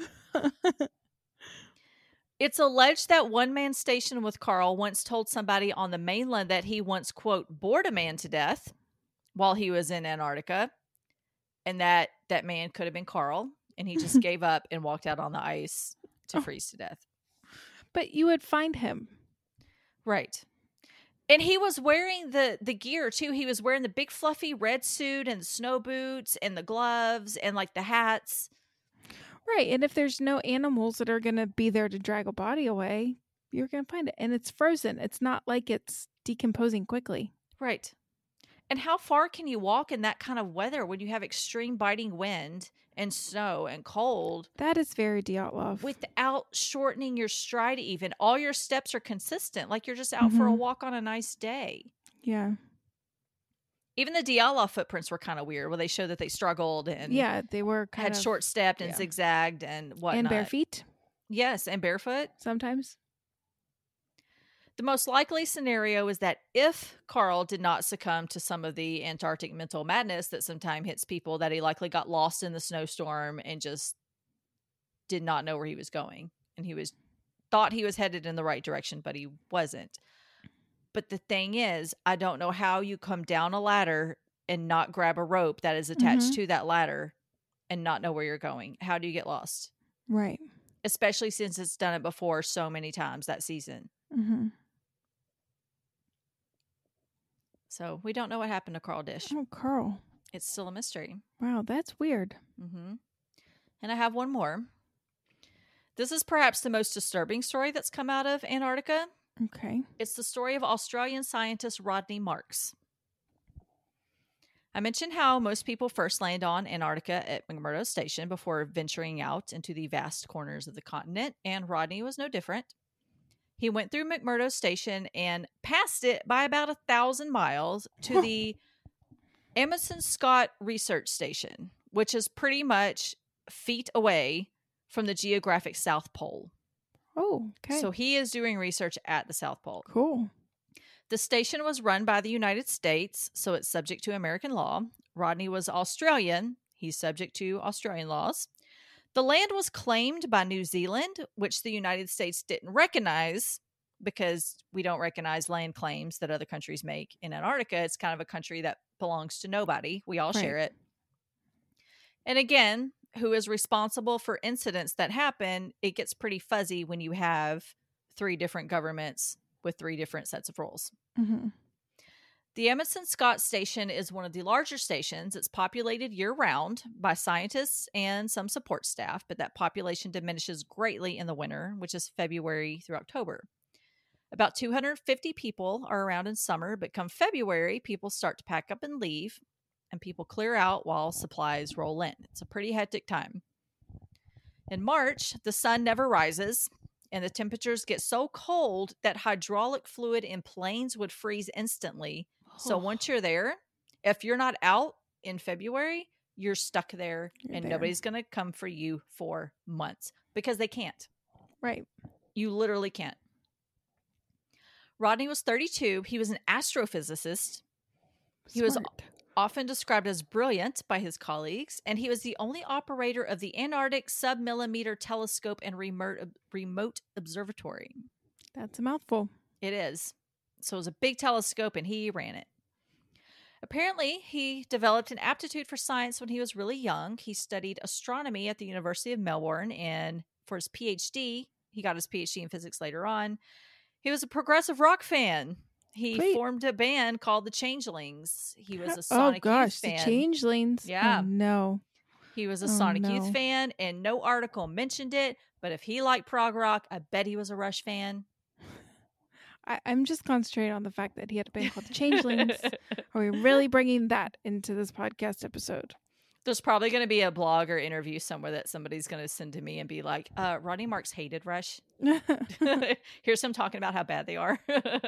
It's alleged that one man stationed with Carl once told somebody on the mainland that he once, quote, bored a man to death while he was in Antarctica. And that that man could have been Carl. And he just gave up and walked out on the ice to Oh. freeze to death. But you would find him. Right. And he was wearing the, the gear, too. He was wearing the big fluffy red suit and snow boots and the gloves and, like, the hats. Right. And if there's no animals that are going to be there to drag a body away, you're going to find it. And it's frozen. It's not like it's decomposing quickly. Right. And how far can you walk in that kind of weather when you have extreme biting wind and snow and cold? That is very Dyatlov. Without shortening your stride even. All your steps are consistent. Like you're just out mm-hmm. for a walk on a nice day. Yeah. Even the Dyatlov footprints were kind of weird where they showed that they struggled and yeah, they were kind had of short stepped and yeah. zigzagged and whatnot. And bare feet. Yes, and barefoot. Sometimes. The most likely scenario is that if Carl did not succumb to some of the Antarctic mental madness that sometimes hits people, that he likely got lost in the snowstorm and just did not know where he was going. And he was thought he was headed in the right direction, but he wasn't. But the thing is, I don't know how you come down a ladder and not grab a rope that is attached mm-hmm. to that ladder and not know where you're going. How do you get lost? Right. Especially since it's done it before so many times that season. Mm-hmm. So we don't know what happened to Carl Dish. Oh, Carl. It's still a mystery. Wow, that's weird. Mm-hmm. And I have one more. This is perhaps the most disturbing story that's come out of Antarctica. Okay. It's the story of Australian scientist Rodney Marks. I mentioned how most people first land on Antarctica at McMurdo Station before venturing out into the vast corners of the continent, and Rodney was no different. He went through McMurdo Station and passed it by about a thousand miles to the Amundsen Scott Research Station, which is pretty much feet away from the geographic South Pole. Oh, okay. So he is doing research at the South Pole. Cool. The station was run by the United States, so it's subject to American law. Rodney was Australian. He's subject to Australian laws. The land was claimed by New Zealand, which the United States didn't recognize because we don't recognize land claims that other countries make in Antarctica. It's kind of a country that belongs to nobody. We all right. share it. And again, who is responsible for incidents that happen, it gets pretty fuzzy when you have three different governments with three different sets of rules. Mm-hmm. The Amundsen Scott Station is one of the larger stations. It's populated year-round by scientists and some support staff, but that population diminishes greatly in the winter, which is February through October. About two hundred fifty people are around in summer, but come February, people start to pack up and leave, and people clear out while supplies roll in. It's a pretty hectic time. In March, the sun never rises, and the temperatures get so cold that hydraulic fluid in planes would freeze instantly. So once you're there, if you're not out in February, you're stuck there You're and there. nobody's going to come for you for months because they can't. Right. You literally can't. Rodney was thirty-two. He was an astrophysicist. He was Smart. often described as brilliant by his colleagues, and he was the only operator of the Antarctic Submillimeter Telescope and remote, remote Observatory. That's a mouthful. It is. So it was a big telescope, and he ran it. Apparently, he developed an aptitude for science when he was really young. He studied astronomy at the University of Melbourne, and for his P H D, he got his P H D in physics later on. He was a progressive rock fan. He Wait. formed a band called the Changelings. He was a Sonic oh gosh, Youth fan. the Changelings. Yeah. Oh, no. He was a Oh, Sonic no. Youth fan, and no article mentioned it. But if he liked prog rock, I bet he was a Rush fan. I, I'm just concentrating on the fact that he had a band called the Changelings. Are we really bringing that into this podcast episode? There's probably going to be a blog or interview somewhere that somebody's going to send to me and be like, uh, Rodney Marks hated Rush. Here's him talking about how bad they are.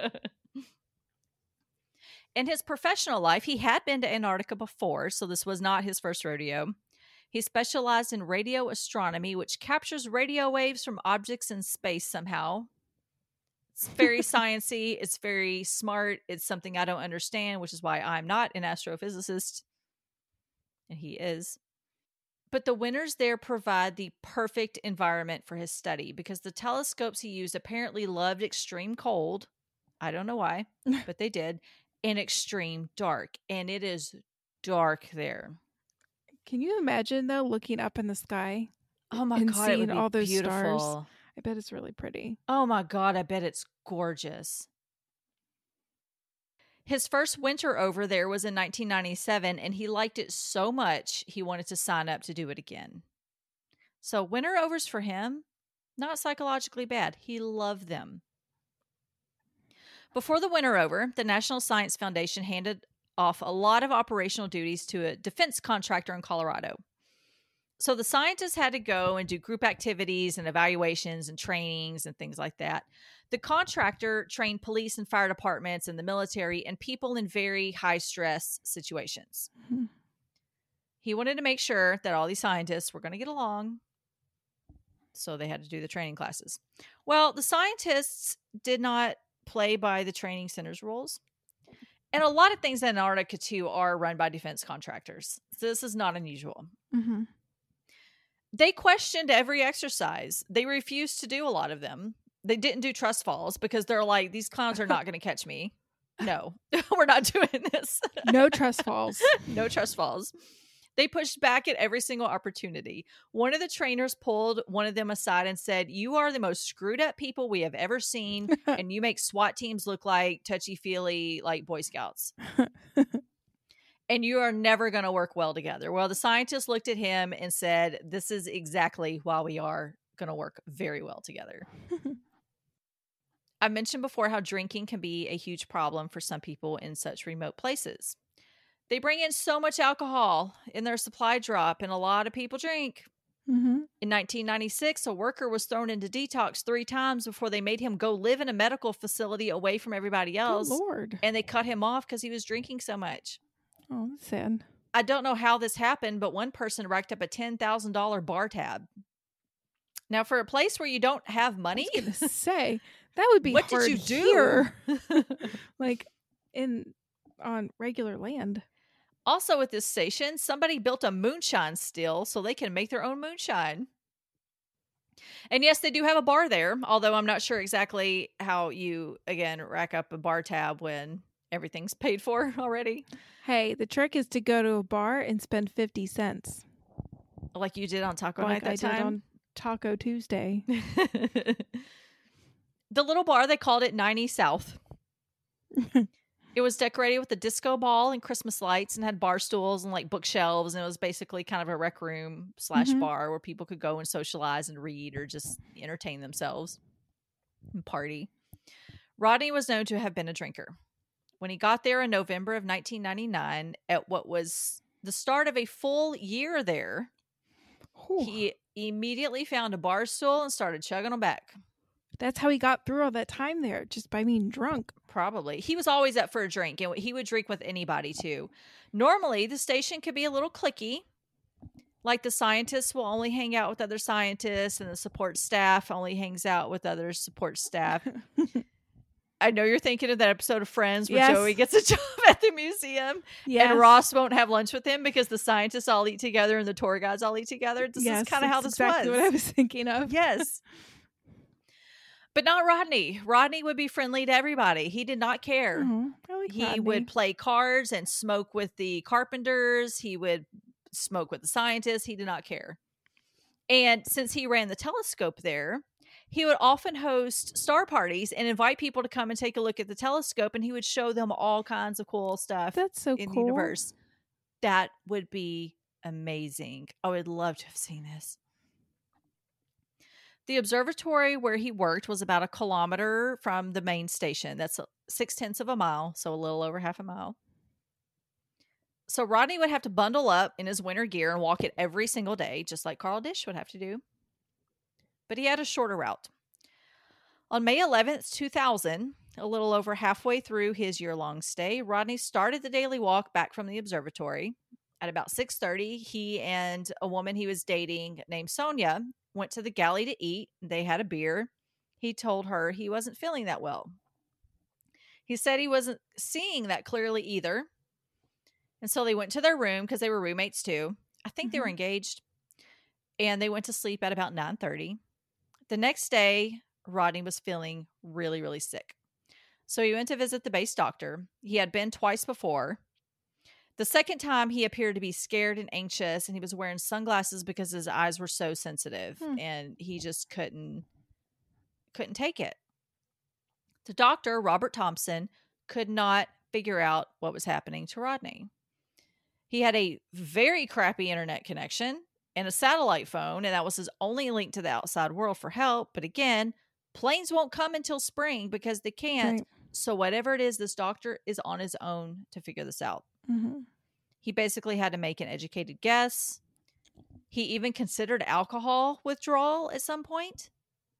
In his professional life, he had been to Antarctica before, so this was not his first rodeo. He specialized in radio astronomy, which captures radio waves from objects in space somehow. It's very sciencey. It's very smart. It's something I don't understand, which is why I'm not an astrophysicist. And he is. But the winters there provide the perfect environment for his study because the telescopes he used apparently loved extreme cold. I don't know why, but they did. And extreme dark. And it is dark there. Can you imagine, though, looking up in the sky? Oh my and God, it would seeing be all those beautiful. stars? I bet it's really pretty. Oh my God, I bet it's gorgeous. His first winter over there was in nineteen ninety-seven, and he liked it so much he wanted to sign up to do it again. So winter overs for him, not psychologically bad. He loved them. Before the winter over, the National Science Foundation handed off a lot of operational duties to a defense contractor in Colorado. So the scientists had to go and do group activities and evaluations and trainings and things like that. The contractor trained police and fire departments and the military and people in very high stress situations. Mm-hmm. He wanted to make sure that all these scientists were going to get along. So they had to do the training classes. Well, the scientists did not play by the training center's rules. And a lot of things in Antarctica, too, are run by defense contractors. So this is not unusual. Mm-hmm. They questioned every exercise. They refused to do a lot of them. They didn't do trust falls because they're like, these clowns are not going to catch me. No, we're not doing this. No trust falls. No trust falls. They pushed back at every single opportunity. One of the trainers pulled one of them aside and said, "You are the most screwed up people we have ever seen, and you make SWAT teams look like touchy-feely, like Boy Scouts. And you are never going to work well together." Well, the scientists looked at him and said, "This is exactly why we are going to work very well together." I mentioned before how drinking can be a huge problem for some people in such remote places. They bring in so much alcohol in their supply drop, and a lot of people drink. Mm-hmm. In nineteen ninety-six, a worker was thrown into detox three times before they made him go live in a medical facility away from everybody else. Good Lord. And they cut him off because he was drinking so much. Oh, that's sad. I don't know how this happened, but one person racked up a ten thousand dollars bar tab. Now, for a place where you don't have money, I was gonna say that would be what hard did you here. do? Like in on regular land. Also at this station, somebody built a moonshine still so they can make their own moonshine. And yes, they do have a bar there, although I'm not sure exactly how you, again, rack up a bar tab when everything's paid for already. Hey, the trick is to go to a bar and spend fifty cents. Like you did on Taco Like Night that I time? did on Taco Tuesday. The little bar, they called it ninety South. It was decorated with a disco ball and Christmas lights and had bar stools and like bookshelves. And it was basically kind of a rec room slash Mhm. bar where people could go and socialize and read or just entertain themselves and party. Rodney was known to have been a drinker. When he got there in November of nineteen ninety-nine, at what was the start of a full year there, Whew. he immediately found a bar stool and started chugging them back. That's how he got through all that time there, just by being drunk. Probably. He was always up for a drink, and he would drink with anybody, too. Normally, the station could be a little cliquey. Like the scientists will only hang out with other scientists, and the support staff only hangs out with other support staff. I know you're thinking of that episode of Friends where Yes. Joey gets a job at the museum, Yes. and Ross won't have lunch with him because the scientists all eat together and the tour guides all eat together. This Yes, is kind of how that's this exactly was. what I was thinking of. Yes. But not Rodney. Rodney would be friendly to everybody. He did not care. Mhm. I like He Rodney. would play cards and smoke with the carpenters. He would smoke with the scientists. He did not care. And since he ran the telescope there, he would often host star parties and invite people to come and take a look at the telescope, and he would show them all kinds of cool stuff That's so in cool. the universe. That would be amazing. I would love to have seen this. The observatory where he worked was about a kilometer from the main station. That's six tenths of a mile, so a little over half a mile. So Rodney would have to bundle up in his winter gear and walk it every single day, just like Carl Dish would have to do. But he had a shorter route. On May eleventh, two thousand, a little over halfway through his year-long stay, Rodney started the daily walk back from the observatory. At about six thirty, he and a woman he was dating named Sonia went to the galley to eat. They had a beer. He told her he wasn't feeling that well. He said he wasn't seeing that clearly either. And so they went to their room because they were roommates too. I think mm-hmm. they were engaged. And they went to sleep at about nine thirty. The next day, Rodney was feeling really, really sick. So he went to visit the base doctor. He had been twice before. The second time, he appeared to be scared and anxious, and he was wearing sunglasses because his eyes were so sensitive, hmm. and he just couldn't couldn't take it. The doctor, Robert Thompson, could not figure out what was happening to Rodney. He had a very crappy internet connection and a satellite phone, and that was his only link to the outside world for help. But again, planes won't come until spring because they can't. Right. So whatever it is, this doctor is on his own to figure this out. Mm-hmm. He basically had to make an educated guess. He even considered alcohol withdrawal at some point.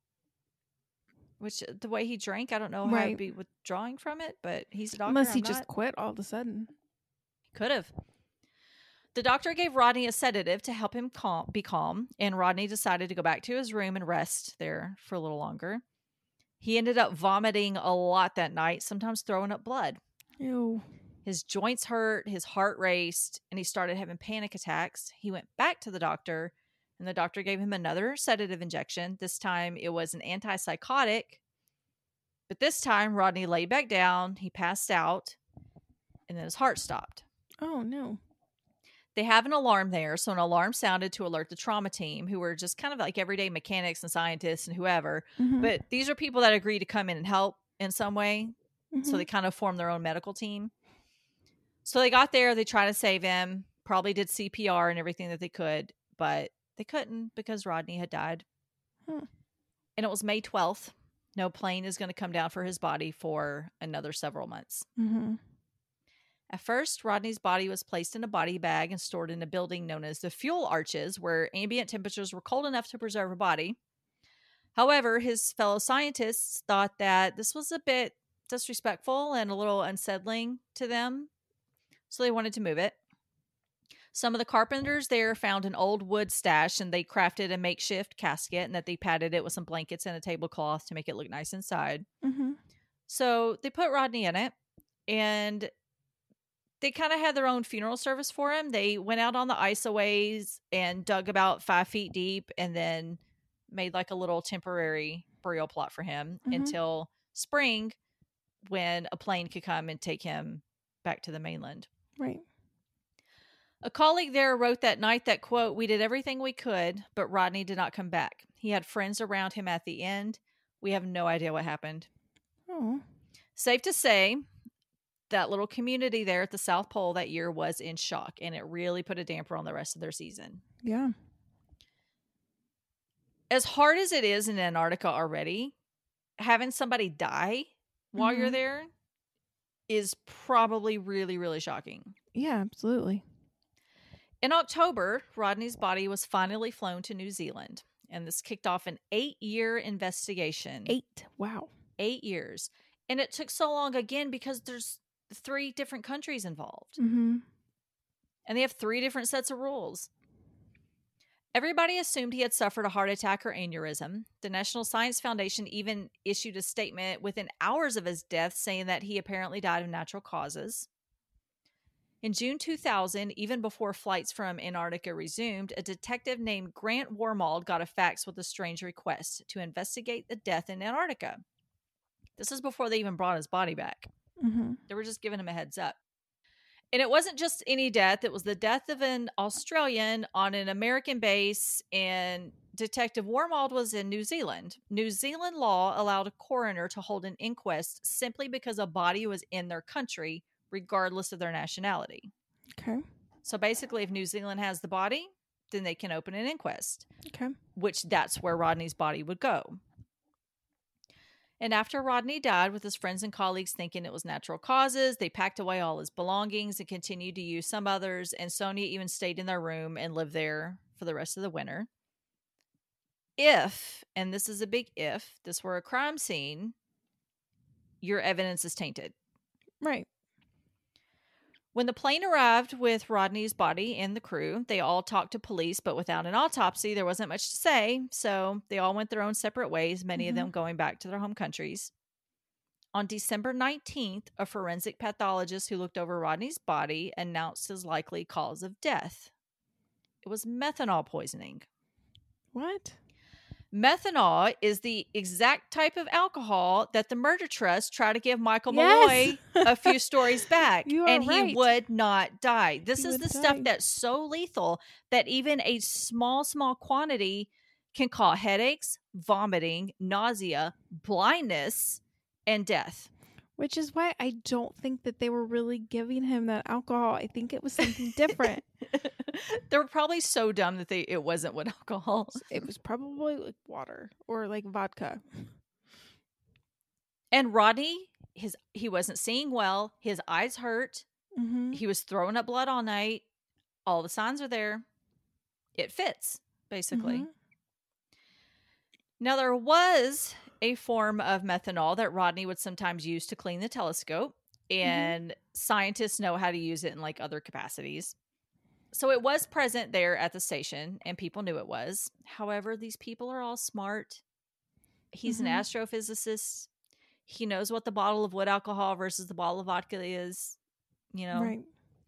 Which, the way he drank, I don't know how Right. he'd be withdrawing from it, but he's a doctor. Unless he I'm just not. quit all of a sudden. Could have. The doctor gave Rodney a sedative to help him calm, be calm, and Rodney decided to go back to his room and rest there for a little longer. He ended up vomiting a lot that night, sometimes throwing up blood. Ew. His joints hurt, his heart raced, and he started having panic attacks. He went back to the doctor, and the doctor gave him another sedative injection. This time it was an antipsychotic. But this time Rodney laid back down, he passed out, and then his heart stopped. Oh, no. They have an alarm there, so an alarm sounded to alert the trauma team, who were just kind of like everyday mechanics and scientists and whoever. Mm-hmm. But these are people that agree to come in and help in some way. Mm-hmm. So they kind of formed their own medical team. So they got there, they tried to save him, probably did C P R and everything that they could, but they couldn't because Rodney had died. Hmm. And it was May twelfth. No plane is going to come down for his body for another several months. Mm-hmm. At first, Rodney's body was placed in a body bag and stored in a building known as the fuel arches, where ambient temperatures were cold enough to preserve a body. However, his fellow scientists thought that this was a bit disrespectful and a little unsettling to them, so they wanted to move it. Some of the carpenters there found an old wood stash, and they crafted a makeshift casket, and that they padded it with some blankets and a tablecloth to make it look nice inside. Mm-hmm. So they put Rodney in it, and they kind of had their own funeral service for him. They went out on the ice-a-ways and dug about five feet deep, and then made like a little temporary burial plot for him Mhm. until spring, when a plane could come and take him back to the mainland. Right. A colleague there wrote that night that, quote, "We did everything we could, but Rodney did not come back. He had friends around him at the end. We have no idea what happened." Oh. Safe to say, that little community there at the South Pole that year was in shock, and it really put a damper on the rest of their season. Yeah. As hard as it is in Antarctica already, having somebody die while you're Mhm. there is probably really, really shocking. Yeah, absolutely. In October, Rodney's body was finally flown to New Zealand, and this kicked off an eight-year investigation. Eight. Wow. Eight years. And it took so long again because there's three different countries involved. Mm-hmm. And they have three different sets of rules. Everybody assumed he had suffered a heart attack or aneurysm. The National Science Foundation even issued a statement within hours of his death saying that he apparently died of natural causes. In June two thousand, even before flights from Antarctica resumed, a detective named Grant Wormald got a fax with a strange request to investigate the death in Antarctica. This is before they even brought his body back. Mm-hmm. They were just giving him a heads up. And it wasn't just any death. It was the death of an Australian on an American base, and Detective Wormald was in New Zealand. New Zealand law allowed a coroner to hold an inquest simply because a body was in their country, regardless of their nationality. Okay. So basically, if New Zealand has the body, then they can open an inquest, Okay. which that's where Rodney's body would go. And after Rodney died, with his friends and colleagues thinking it was natural causes, they packed away all his belongings and continued to use some others, and Sonia even stayed in their room and lived there for the rest of the winter. If, and this is a big if, this were a crime scene, your evidence is tainted. Right. When the plane arrived with Rodney's body and the crew, they all talked to police, but without an autopsy, there wasn't much to say, so they all went their own separate ways, many Mhm. of them going back to their home countries. On December nineteenth, a forensic pathologist who looked over Rodney's body announced his likely cause of death. It was methanol poisoning. What? Methanol is the exact type of alcohol that the Murder Trust tried to give Michael Yes. Malloy a few stories back, You are and right. he would not die. This He is would the stuff die. that's so lethal that even a small, small quantity can cause headaches, vomiting, nausea, blindness, and death. Which is why I don't think that they were really giving him that alcohol. I think it was something different. They were probably so dumb that they it wasn't what alcohol. It was probably like water or like vodka. And Rodney, his he wasn't seeing well. His eyes hurt. Mm-hmm. He was throwing up blood all night. All the signs are there. It fits, basically. Mm-hmm. Now, there was a form of methanol that Rodney would sometimes use to clean the telescope, and mm-hmm. scientists know how to use it in like other capacities. So it was present there at the station, and people knew it was. However, these people are all smart. He's mm-hmm. an astrophysicist. He knows what the bottle of wood alcohol versus the bottle of vodka is, you know. Right.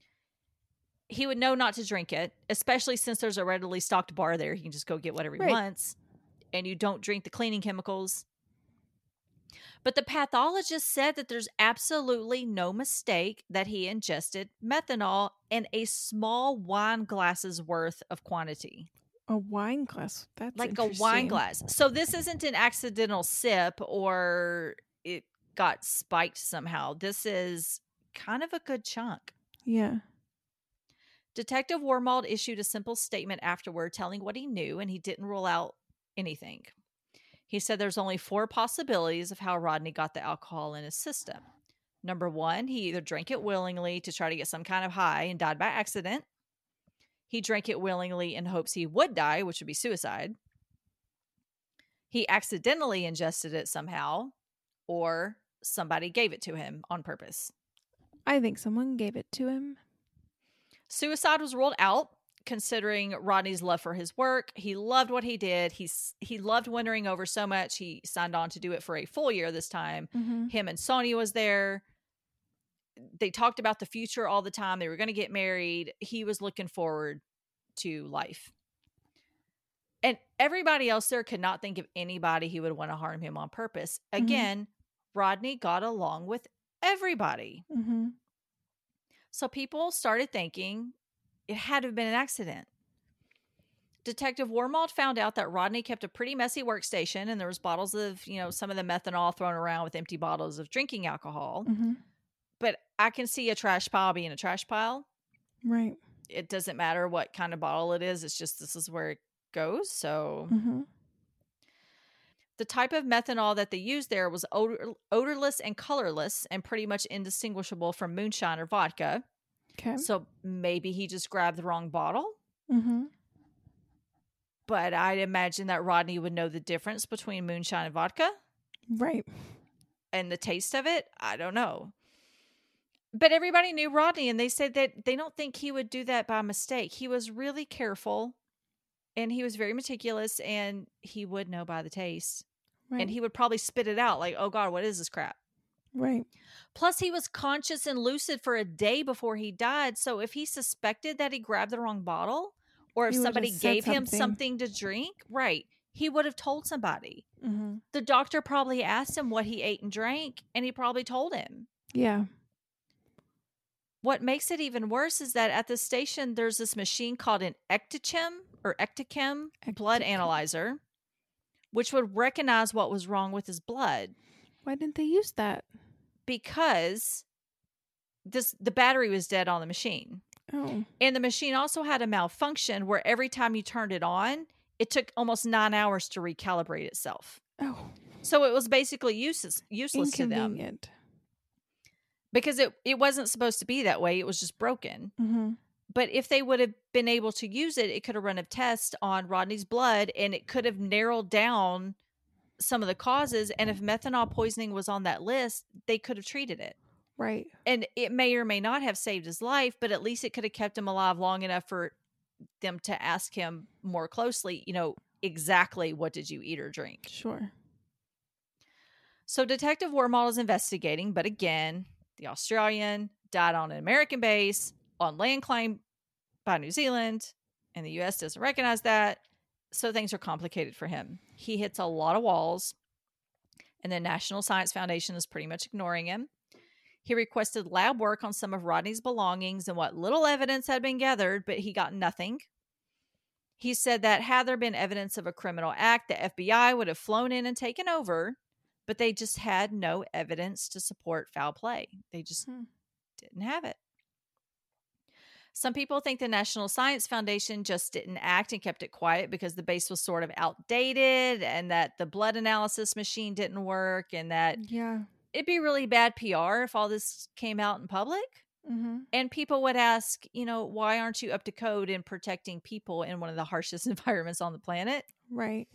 He would know not to drink it, especially since there's a readily stocked bar there. He can just go get whatever he right. wants, and you don't drink the cleaning chemicals. But the pathologist said that there's absolutely no mistake that he ingested methanol in a small wine glass's worth of quantity. A wine glass? That's like a wine glass. So this isn't an accidental sip or it got spiked somehow. This is kind of a good chunk. Yeah. Detective Wormald issued a simple statement afterward telling what he knew, and he didn't rule out anything. He said there's only four possibilities of how Rodney got the alcohol in his system. Number one, he either drank it willingly to try to get some kind of high and died by accident. He drank it willingly in hopes he would die, which would be suicide. He accidentally ingested it somehow, or somebody gave it to him on purpose. I think someone gave it to him. Suicide was ruled out, considering Rodney's love for his work. He loved what he did. He's he loved wintering over so much. He signed on to do it for a full year this time. Mm-hmm. Him and Sonia was there. They talked about the future all the time. They were going to get married. He was looking forward to life. And everybody else there could not think of anybody who would want to harm him on purpose. Again, mm-hmm. Rodney got along with everybody. Mm-hmm. So people started thinking it had to have been an accident. Detective Wormald found out that Rodney kept a pretty messy workstation, and there was bottles of, you know, some of the methanol thrown around with empty bottles of drinking alcohol. Mm-hmm. But I can see a trash pile being a trash pile. Right. It doesn't matter what kind of bottle it is. It's just this is where it goes. So mm-hmm. the type of methanol that they used there was odor- odorless and colorless and pretty much indistinguishable from moonshine or vodka. Okay. So maybe he just grabbed the wrong bottle. Mm-hmm. But I'd imagine that Rodney would know the difference between moonshine and vodka. Right. And the taste of it, I don't know. But everybody knew Rodney, and they said that they don't think he would do that by mistake. He was really careful, and he was very meticulous, and he would know by the taste. Right. And he would probably spit it out like, oh, God, what is this crap? Right. Plus, he was conscious and lucid for a day before he died. So if he suspected that he grabbed the wrong bottle, or if He somebody would've said gave him something. something to drink, right, he would have told somebody. Mm-hmm. The doctor probably asked him what he ate and drank, and he probably told him. Yeah. What makes it even worse is that at the station, there's this machine called an Ectochem or Ectochem blood Ectochem. analyzer, which would recognize what was wrong with his blood. Why didn't they use that? Because this the battery was dead on the machine. Oh. And the machine also had a malfunction where every time you turned it on, it took almost nine hours to recalibrate itself. Oh. So it was basically useless, useless to them. Inconvenient. Because it, it wasn't supposed to be that way. It was just broken. Mm-hmm. But if they would have been able to use it, it could have run a test on Rodney's blood, and it could have narrowed down some of the causes. And if methanol poisoning was on that list, they could have treated it. Right. And it may or may not have saved his life, but at least it could have kept him alive long enough for them to ask him more closely, you know, exactly what did you eat or drink? Sure. So Detective Wormald is investigating, but again, the Australian died on an American base on land claimed by New Zealand, and the U S doesn't recognize that. So things are complicated for him. He hits a lot of walls, and the National Science Foundation is pretty much ignoring him. He requested lab work on some of Rodney's belongings and what little evidence had been gathered, but he got nothing. He said that had there been evidence of a criminal act, the F B I would have flown in and taken over, but they just had no evidence to support foul play. They just Hmm. didn't have it. Some people think the National Science Foundation just didn't act and kept it quiet because the base was sort of outdated and that the blood analysis machine didn't work and that Yeah. it'd be really bad P R if all this came out in public. Mm-hmm. And people would ask, you know, why aren't you up to code in protecting people in one of the harshest environments on the planet? Right.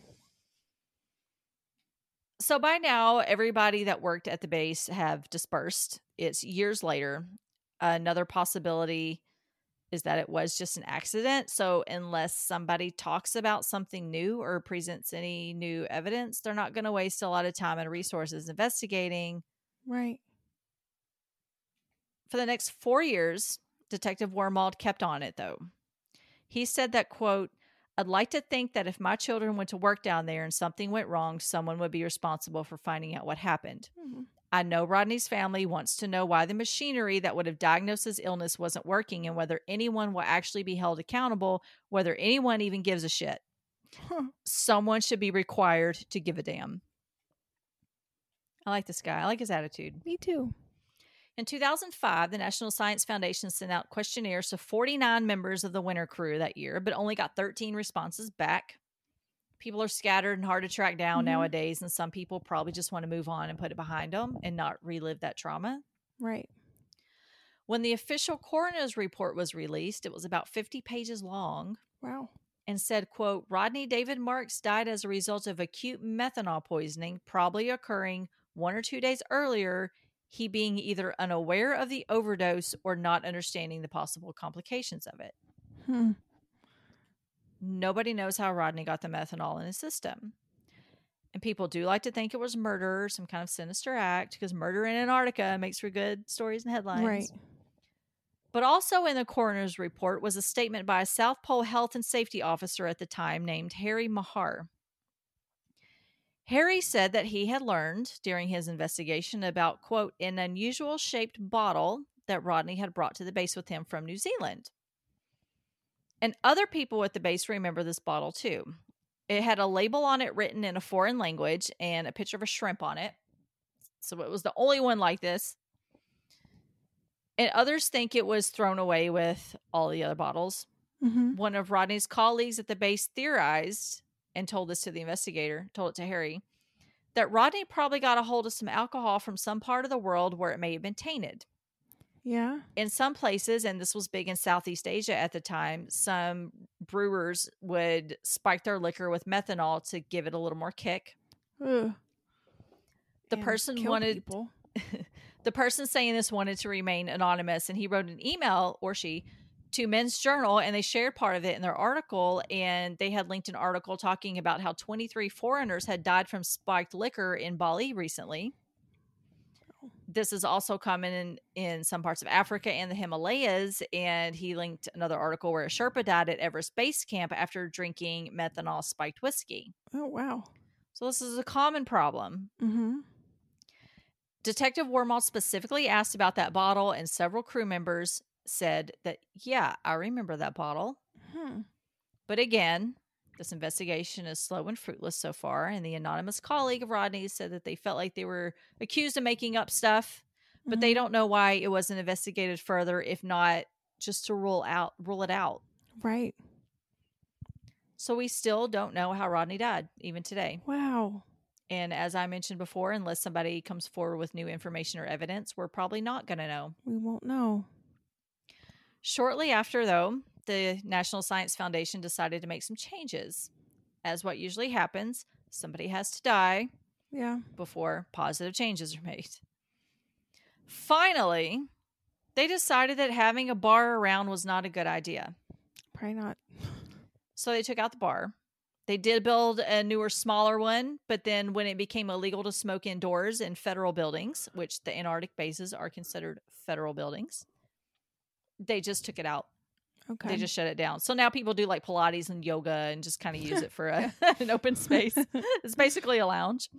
So by now, everybody that worked at the base have dispersed. It's years later. Another possibility is that it was just an accident. So unless somebody talks about something new or presents any new evidence, they're not going to waste a lot of time and resources investigating. Right. For the next four years, Detective Wormald kept on it, though. He said that, quote, I'd like to think that if my children went to work down there and something went wrong, someone would be responsible for finding out what happened. Mm-hmm. I know Rodney's family wants to know why the machinery that would have diagnosed his illness wasn't working and whether anyone will actually be held accountable, whether anyone even gives a shit. Huh. Someone should be required to give a damn. I like this guy. I like his attitude. Me too. In two thousand five, the National Science Foundation sent out questionnaires to forty-nine members of the winter crew that year, but only got thirteen responses back. People are scattered and hard to track down Mhm. nowadays, and some people probably just want to move on and put it behind them and not relive that trauma. Right. When the official coroner's report was released, it was about fifty pages long Wow. and said, quote, Rodney David Marks died as a result of acute methanol poisoning, probably occurring one or two days earlier, he being either unaware of the overdose or not understanding the possible complications of it. Hmm. Nobody knows how Rodney got the methanol in his system. And people do like to think it was murder, or some kind of sinister act, because murder in Antarctica makes for good stories and headlines. Right. But also in the coroner's report was a statement by a South Pole health and safety officer at the time named Harry Mahar. Harry said that he had learned during his investigation about, quote, an unusual shaped bottle that Rodney had brought to the base with him from New Zealand. And other people at the base remember this bottle too. It had a label on it written in a foreign language and a picture of a shrimp on it. So it was the only one like this. And others think it was thrown away with all the other bottles. Mm-hmm. One of Rodney's colleagues at the base theorized and told this to the investigator, told it to Harry, that Rodney probably got a hold of some alcohol from some part of the world where it may have been tainted. Yeah. In some places, and this was big in Southeast Asia at the time, some brewers would spike their liquor with methanol to give it a little more kick. Ugh. The And person kill wanted people. the person saying this wanted to remain anonymous, and he wrote an email, or she, to Men's Journal, and they shared part of it in their article, and they had linked an article talking about how twenty-three foreigners had died from spiked liquor in Bali recently. This is also common in, in some parts of Africa and the Himalayas, and he linked another article where a Sherpa died at Everest Base Camp after drinking methanol spiked whiskey. Oh, wow. So this is a common problem. Mm-hmm. Detective Wormald specifically asked about that bottle, and several crew members said that, yeah, I remember that bottle. Hmm. But But again, this investigation is slow and fruitless so far, and the anonymous colleague of Rodney's said that they felt like they were accused of making up stuff, but they Mhm. don't know why it wasn't investigated further, if not just to rule out rule it out. Right. So we still don't know how Rodney died, even today. Wow. And as I mentioned before, unless somebody comes forward with new information or evidence, we're probably not going to know. We won't know. Shortly after, though, the National Science Foundation decided to make some changes. As what usually happens, somebody has to die Yeah. before positive changes are made. Finally, they decided that having a bar around was not a good idea. Probably not. So they took out the bar. They did build a newer, smaller one, but then when it became illegal to smoke indoors in federal buildings, which the Antarctic bases are considered federal buildings, they just took it out. Okay. They just shut it down. So now people do like Pilates and yoga and just kind of use it for a, an open space. It's basically a lounge.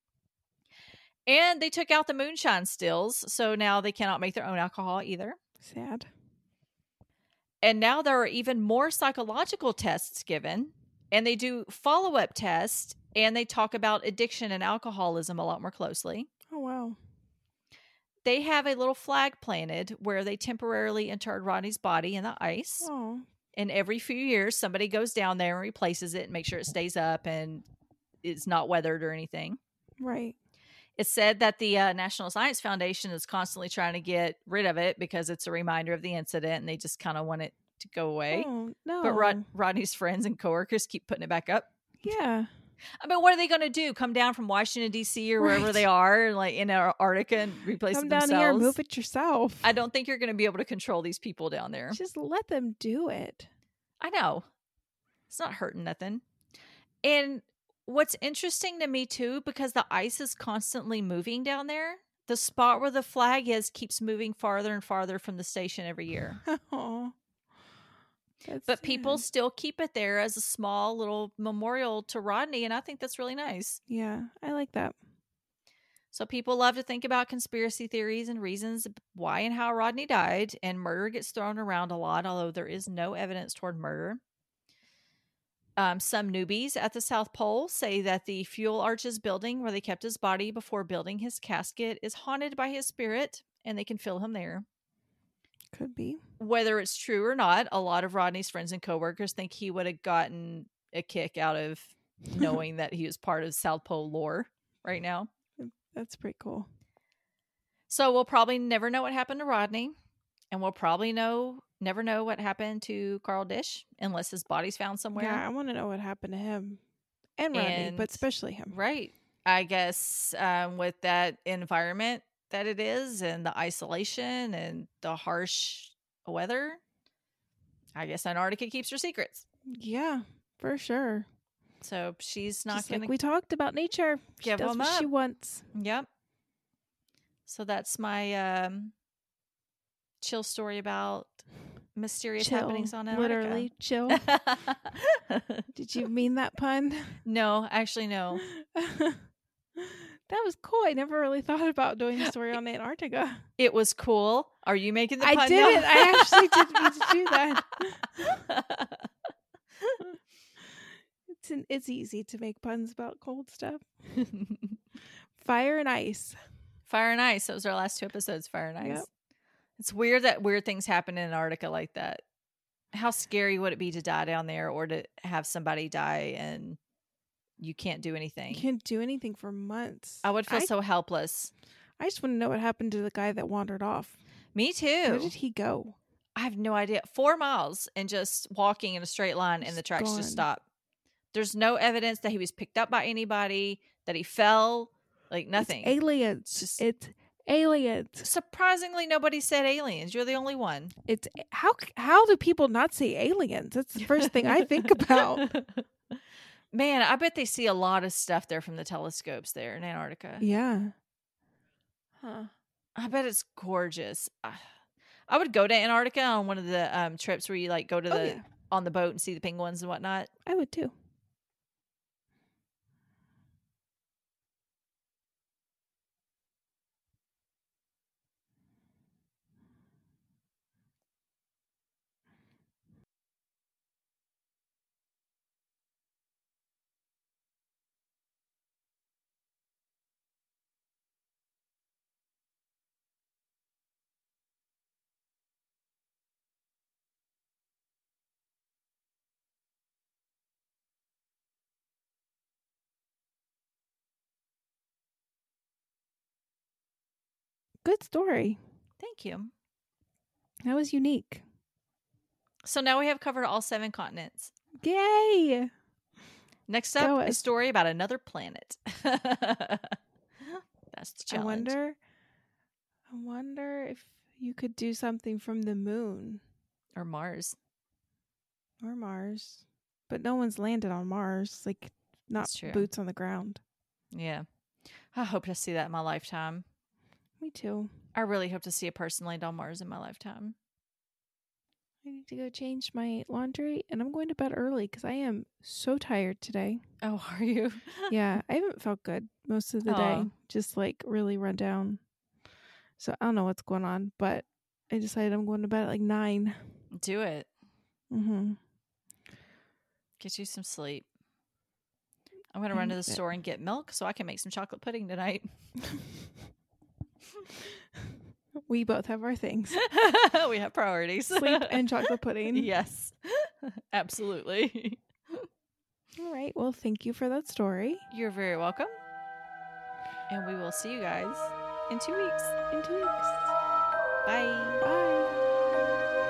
And they took out the moonshine stills. So now they cannot make their own alcohol either. Sad. And now there are even more psychological tests given, and they do follow-up tests, and they talk about addiction and alcoholism a lot more closely. Oh, wow. They have a little flag planted where they temporarily interred Rodney's body in the ice. Oh. And every few years, somebody goes down there and replaces it and makes sure it stays up and it's not weathered or anything. Right. It's said that the uh, National Science Foundation is constantly trying to get rid of it because it's a reminder of the incident and they just kind of want it to go away. Oh, no. But Rod- Rodney's friends and coworkers keep putting it back up. Yeah. I mean, what are they going to do? Come down from Washington, D C or wherever Right. they are, like in Antarctica and replace Come it down themselves? here and move it yourself. I don't think you're going to be able to control these people down there. Just let them do it. I know. It's not hurting nothing. And what's interesting to me too, because the ice is constantly moving down there, the spot where the flag is keeps moving farther and farther from the station every year. Oh. That's But people sad. still keep it there as a small little memorial to Rodney, and I think that's really nice. Yeah, I like that. So people love to think about conspiracy theories and reasons why and how Rodney died, and murder gets thrown around a lot, although there is no evidence toward murder. Um, some newbies at the South Pole say that the Fuel Arches building where they kept his body before building his casket is haunted by his spirit, and they can feel him there. Could be. Whether it's true or not, a lot of Rodney's friends and coworkers think he would have gotten a kick out of knowing that he was part of South Pole lore right now. That's pretty cool. So we'll probably never know what happened to Rodney, and we'll probably know never know what happened to Carl Dish unless his body's found somewhere. Yeah, I want to know what happened to him and Rodney, And- but especially him. Right. I guess um, with that environment that it is and the isolation and the harsh weather, I guess Antarctica keeps her secrets. Yeah, for sure. So she's not Just going like to we talked about nature. She give does them what she up. wants. Yep. So that's my um, chill story about mysterious Chill. happenings on Antarctica. Literally chill. Did you mean that pun? No, actually, no. That was cool. I never really thought about doing a story on Antarctica. It was cool. Are you making the I pun? didn't. now? I actually didn't mean to do that. It's an, it's easy to make puns about cold stuff. Fire and ice. Fire and Ice. That was our last two episodes. Fire and Ice. Yep. It's weird that weird things happen in Antarctica like that. How scary would it be to die down there, or to have somebody die and you can't do anything? You can't do anything for months. I would feel I, so helpless. I just want to know what happened to the guy that wandered off. Me too. Where did he go? I have no idea. Four miles and just walking in a straight line, and Just the tracks gone. just stop. There's no evidence that he was picked up by anybody, that he fell, like nothing. It's aliens. Just- It's aliens. Surprisingly, nobody said aliens. You're the only one. It's how how do people not see aliens? That's the first thing I think about. Man, I bet they see a lot of stuff there from the telescopes there in Antarctica. Yeah. Huh. I bet it's gorgeous. I- I would go to Antarctica on one of the um, trips where you like go to the Oh, yeah. on the boat and see the penguins and whatnot. I would too. Good story. Thank you. That was unique. So now we have covered all seven continents. Yay! Next Go up, a us. story about another planet. That's the I challenge. wonder I wonder if you could do something from the moon Or Mars. or Mars. But no one's landed on Mars. Like not That's true. boots on the ground. Yeah. I hope to see that in my lifetime. Me too. I really hope to see a person land on Mars in my lifetime. I need to go change my laundry and I'm going to bed early because I am so tired today. Oh, are you? Yeah, I haven't felt good most of the Aw. day. Just like really run down. So I don't know what's going on, but I decided I'm going to bed at like nine. Do it. Mm-hmm. Get you some sleep. I'm going to run to the store and get milk so I can make some chocolate pudding tonight. We both have our things. We have priorities. Sleep and chocolate pudding. Yes. Absolutely. All right. Well, thank you for that story. You're very welcome. And we will see you guys in two weeks. In two weeks. Bye. Bye.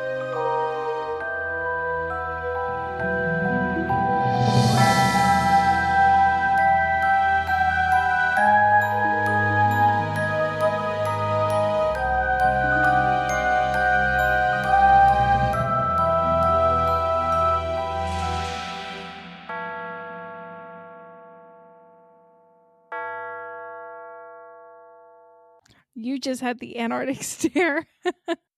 You just had the Antarctic stare.